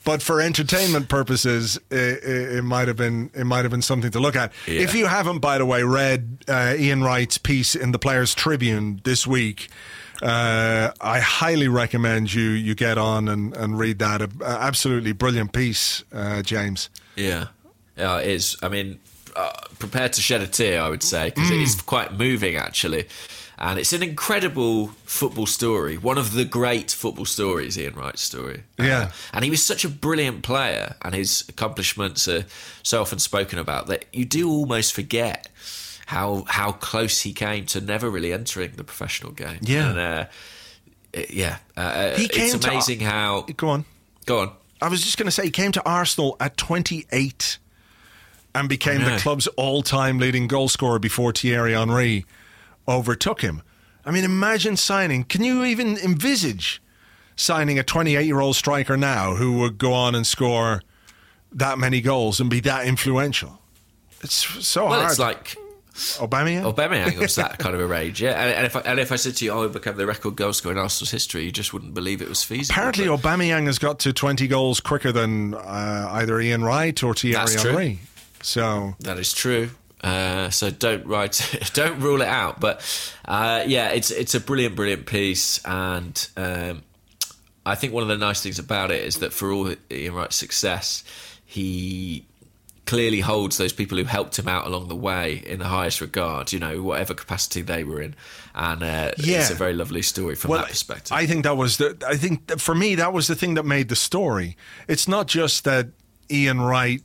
but for entertainment purposes, it, it, it might have been it might have been something to look at. Yeah. If you haven't, by the way, read uh, Ian Wright's piece in the Players Tribune this week, uh, I highly recommend you you get on and, and read that. A, a absolutely brilliant piece, uh, James. Yeah, yeah, it is. I mean, uh, prepare to shed a tear, I would say, because mm. it is quite moving, actually. And it's an incredible football story. One of the great football stories, Ian Wright's story. Yeah. Uh, and he was such a brilliant player, and his accomplishments are so often spoken about that you do almost forget how how close he came to never really entering the professional game. Yeah. And, uh, it, yeah. Uh, he came it's amazing to, how... Go on. Go on. I was just going to say, he came to Arsenal at twenty-eight and became the club's all-time leading goal scorer before Thierry Henry overtook him. I mean, imagine signing. Can you even envisage signing a twenty-eight-year-old striker now who would go on and score that many goals and be that influential? It's so well, hard. Well, it's like Aubameyang. Aubameyang was that kind of a range, yeah. And, and if I, and if I said to you, "Oh, he became the record goal scorer in Arsenal's history," you just wouldn't believe it was feasible. Apparently, but Aubameyang has got to twenty goals quicker than uh, either Ian Wright or Thierry That's Henry. True. So that is true. Uh, so don't write, don't rule it out. But uh, yeah, it's it's a brilliant, brilliant piece, and um, I think one of the nice things about it is that for all Ian Wright's success, he clearly holds those people who helped him out along the way in the highest regard. You know, whatever capacity they were in, and uh, yeah. it's a very lovely story from well, that perspective. I think that was the. I think that for me that was the thing that made the story. It's not just that Ian Wright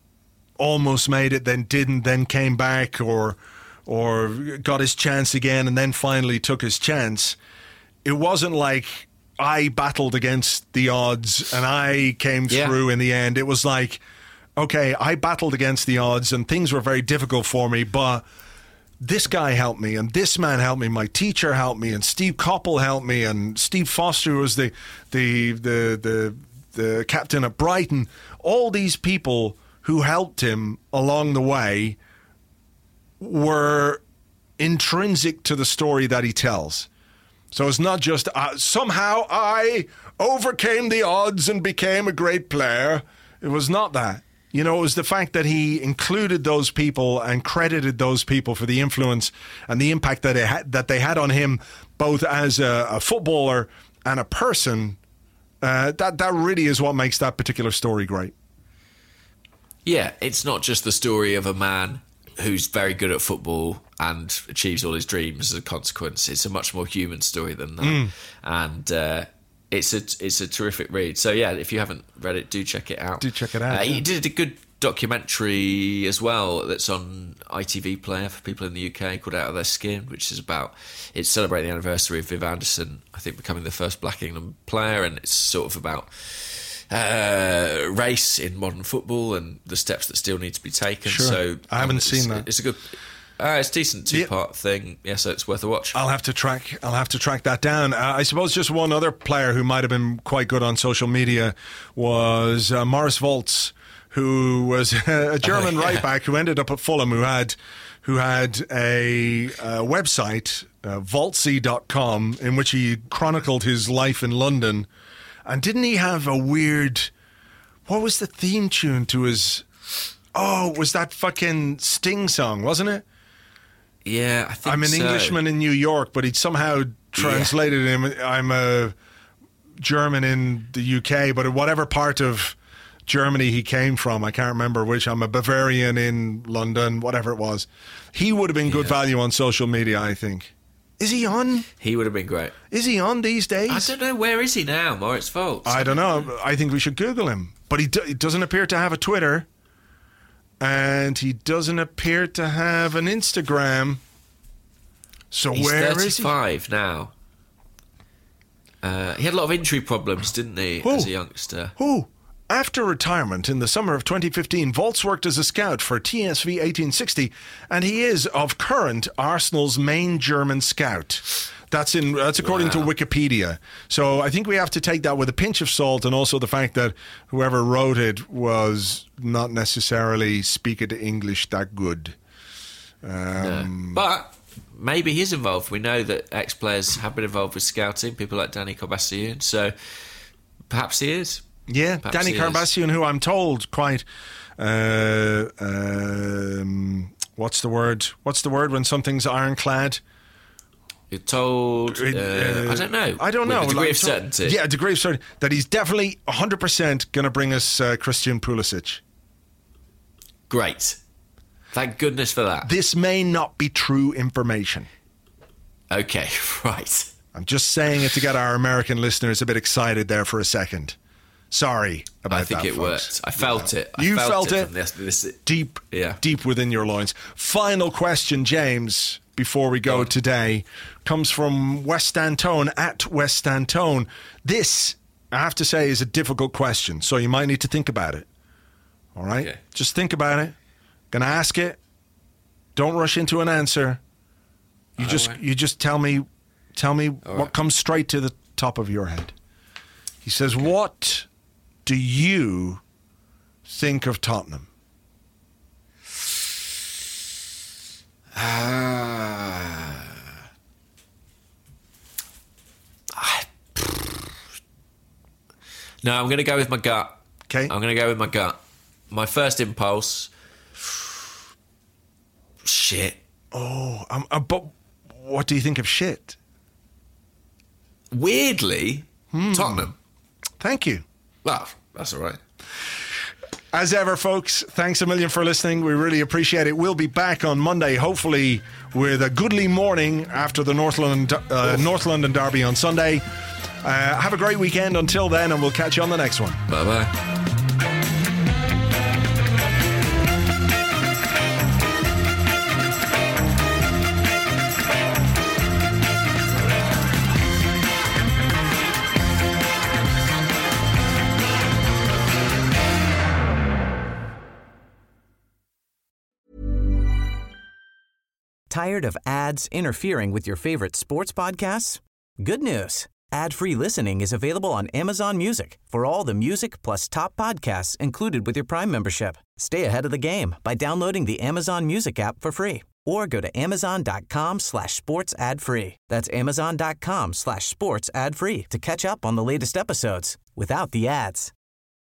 almost made it, then didn't, then came back, or or got his chance again and then finally took his chance. It wasn't like I battled against the odds and I came yeah. through in the end. It was like, okay, I battled against the odds and things were very difficult for me, but this guy helped me and this man helped me, my teacher helped me, and Steve Coppell helped me, and Steve Foster, who was the the the the, the captain at Brighton. All these people who helped him along the way were intrinsic to the story that he tells. So it's not just uh, somehow I overcame the odds and became a great player. It was not that. You know, it was the fact that he included those people and credited those people for the influence and the impact that it had, that they had on him, both as a, a footballer and a person. Uh, that that really is what makes that particular story great. Yeah, it's not just the story of a man who's very good at football and achieves all his dreams as a consequence. It's a much more human story than that. Mm. And uh, it's a it's a terrific read. So, yeah, if you haven't read it, do check it out. Do check it out. Uh, yeah. He did a good documentary as well that's on I T V Player for people in the U K called Out of Their Skin, which is about, it's celebrating the anniversary of Viv Anderson, I think, becoming the first Black England player, and it's sort of about Uh, race in modern football and the steps that still need to be taken. Sure. So I haven't um, seen that. It's a good, uh, it's a decent two-part yep. thing. Yeah, so it's worth a watch. I'll have to track. I'll have to track that down. Uh, I suppose just one other player who might have been quite good on social media was uh, Maurice Volz, who was a German oh, yeah. right back who ended up at Fulham, who had who had a, a website, uh, Voltsy dot com, in which he chronicled his life in London. And didn't he have a weird... What was the theme tune to his... Oh, it was that fucking Sting song, wasn't it? Yeah, I think I'm an so. Englishman in New York, but he'd somehow translated yeah. him. I'm a German in the U K, but whatever part of Germany he came from, I can't remember which. I'm a Bavarian in London, whatever it was. He would have been good yeah. value on social media, I think. Is he on? He would have been great. Is he on these days? I don't know. Where is he now, Maurice Volz? I don't know. I think we should Google him. But he, do, he doesn't appear to have a Twitter. And he doesn't appear to have an Instagram. So He's where is he? He's thirty-five now. Uh, he had a lot of injury problems, didn't he, Who? as a youngster? Who? After retirement in the summer of twenty fifteen, Volz worked as a scout for T S V eighteen sixty, and he is, of current, Arsenal's main German scout. That's in. That's according wow. to Wikipedia. So I think we have to take that with a pinch of salt, and also the fact that whoever wrote it was not necessarily speaking English that good. Um, no. But maybe he's involved. We know that ex-players have been involved with scouting, people like Danny Kobassian, so perhaps he is. Yeah, Perhaps Danny he is. Carbassian, who I'm told quite, uh, um, what's the word? What's the word when something's ironclad? You're told, uh, Uh, I don't know. I don't With know. a degree Like, of so- certainty. Yeah, a degree of certainty. That he's definitely one hundred percent going to bring us uh, Christian Pulisic. Great. Thank goodness for that. This may not be true information. Okay, right. I'm just saying it to get our American listeners a bit excited there for a second. Sorry about that, I think it folks. worked. I felt Yeah. it. I You felt, felt it? From this, this, Deep, Yeah. deep within your loins. Final question, James, before we go Go on. today, comes from West Antone, at West Antone. This, I have to say, is a difficult question, so you might need to think about it. All right? Okay. Just think about it. Gonna ask it. Don't rush into an answer. You All just right. you just tell me tell me what right. comes straight to the top of your head. He says, "What do you think of Tottenham?" Ah. I- no, I'm going to go with my gut. Okay. I'm going to go with my gut. My first impulse. Shit. Oh, um, uh, but what do you think of shit? Weirdly, Tottenham. Thank you. Well, that's all right. As ever, folks, thanks a million for listening. We really appreciate it. We'll be back on Monday, hopefully with a goodly morning after the North London, uh, North London Derby on Sunday. Uh, have a great weekend until then, and we'll catch you on the next one. Bye-bye. Tired of ads interfering with your favorite sports podcasts? Good news. Ad-free listening is available on Amazon Music for all the music plus top podcasts included with your Prime membership. Stay ahead of the game by downloading the Amazon Music app for free or go to amazon.com slash sports ad free. That's amazon.com slash sports ad free to catch up on the latest episodes without the ads.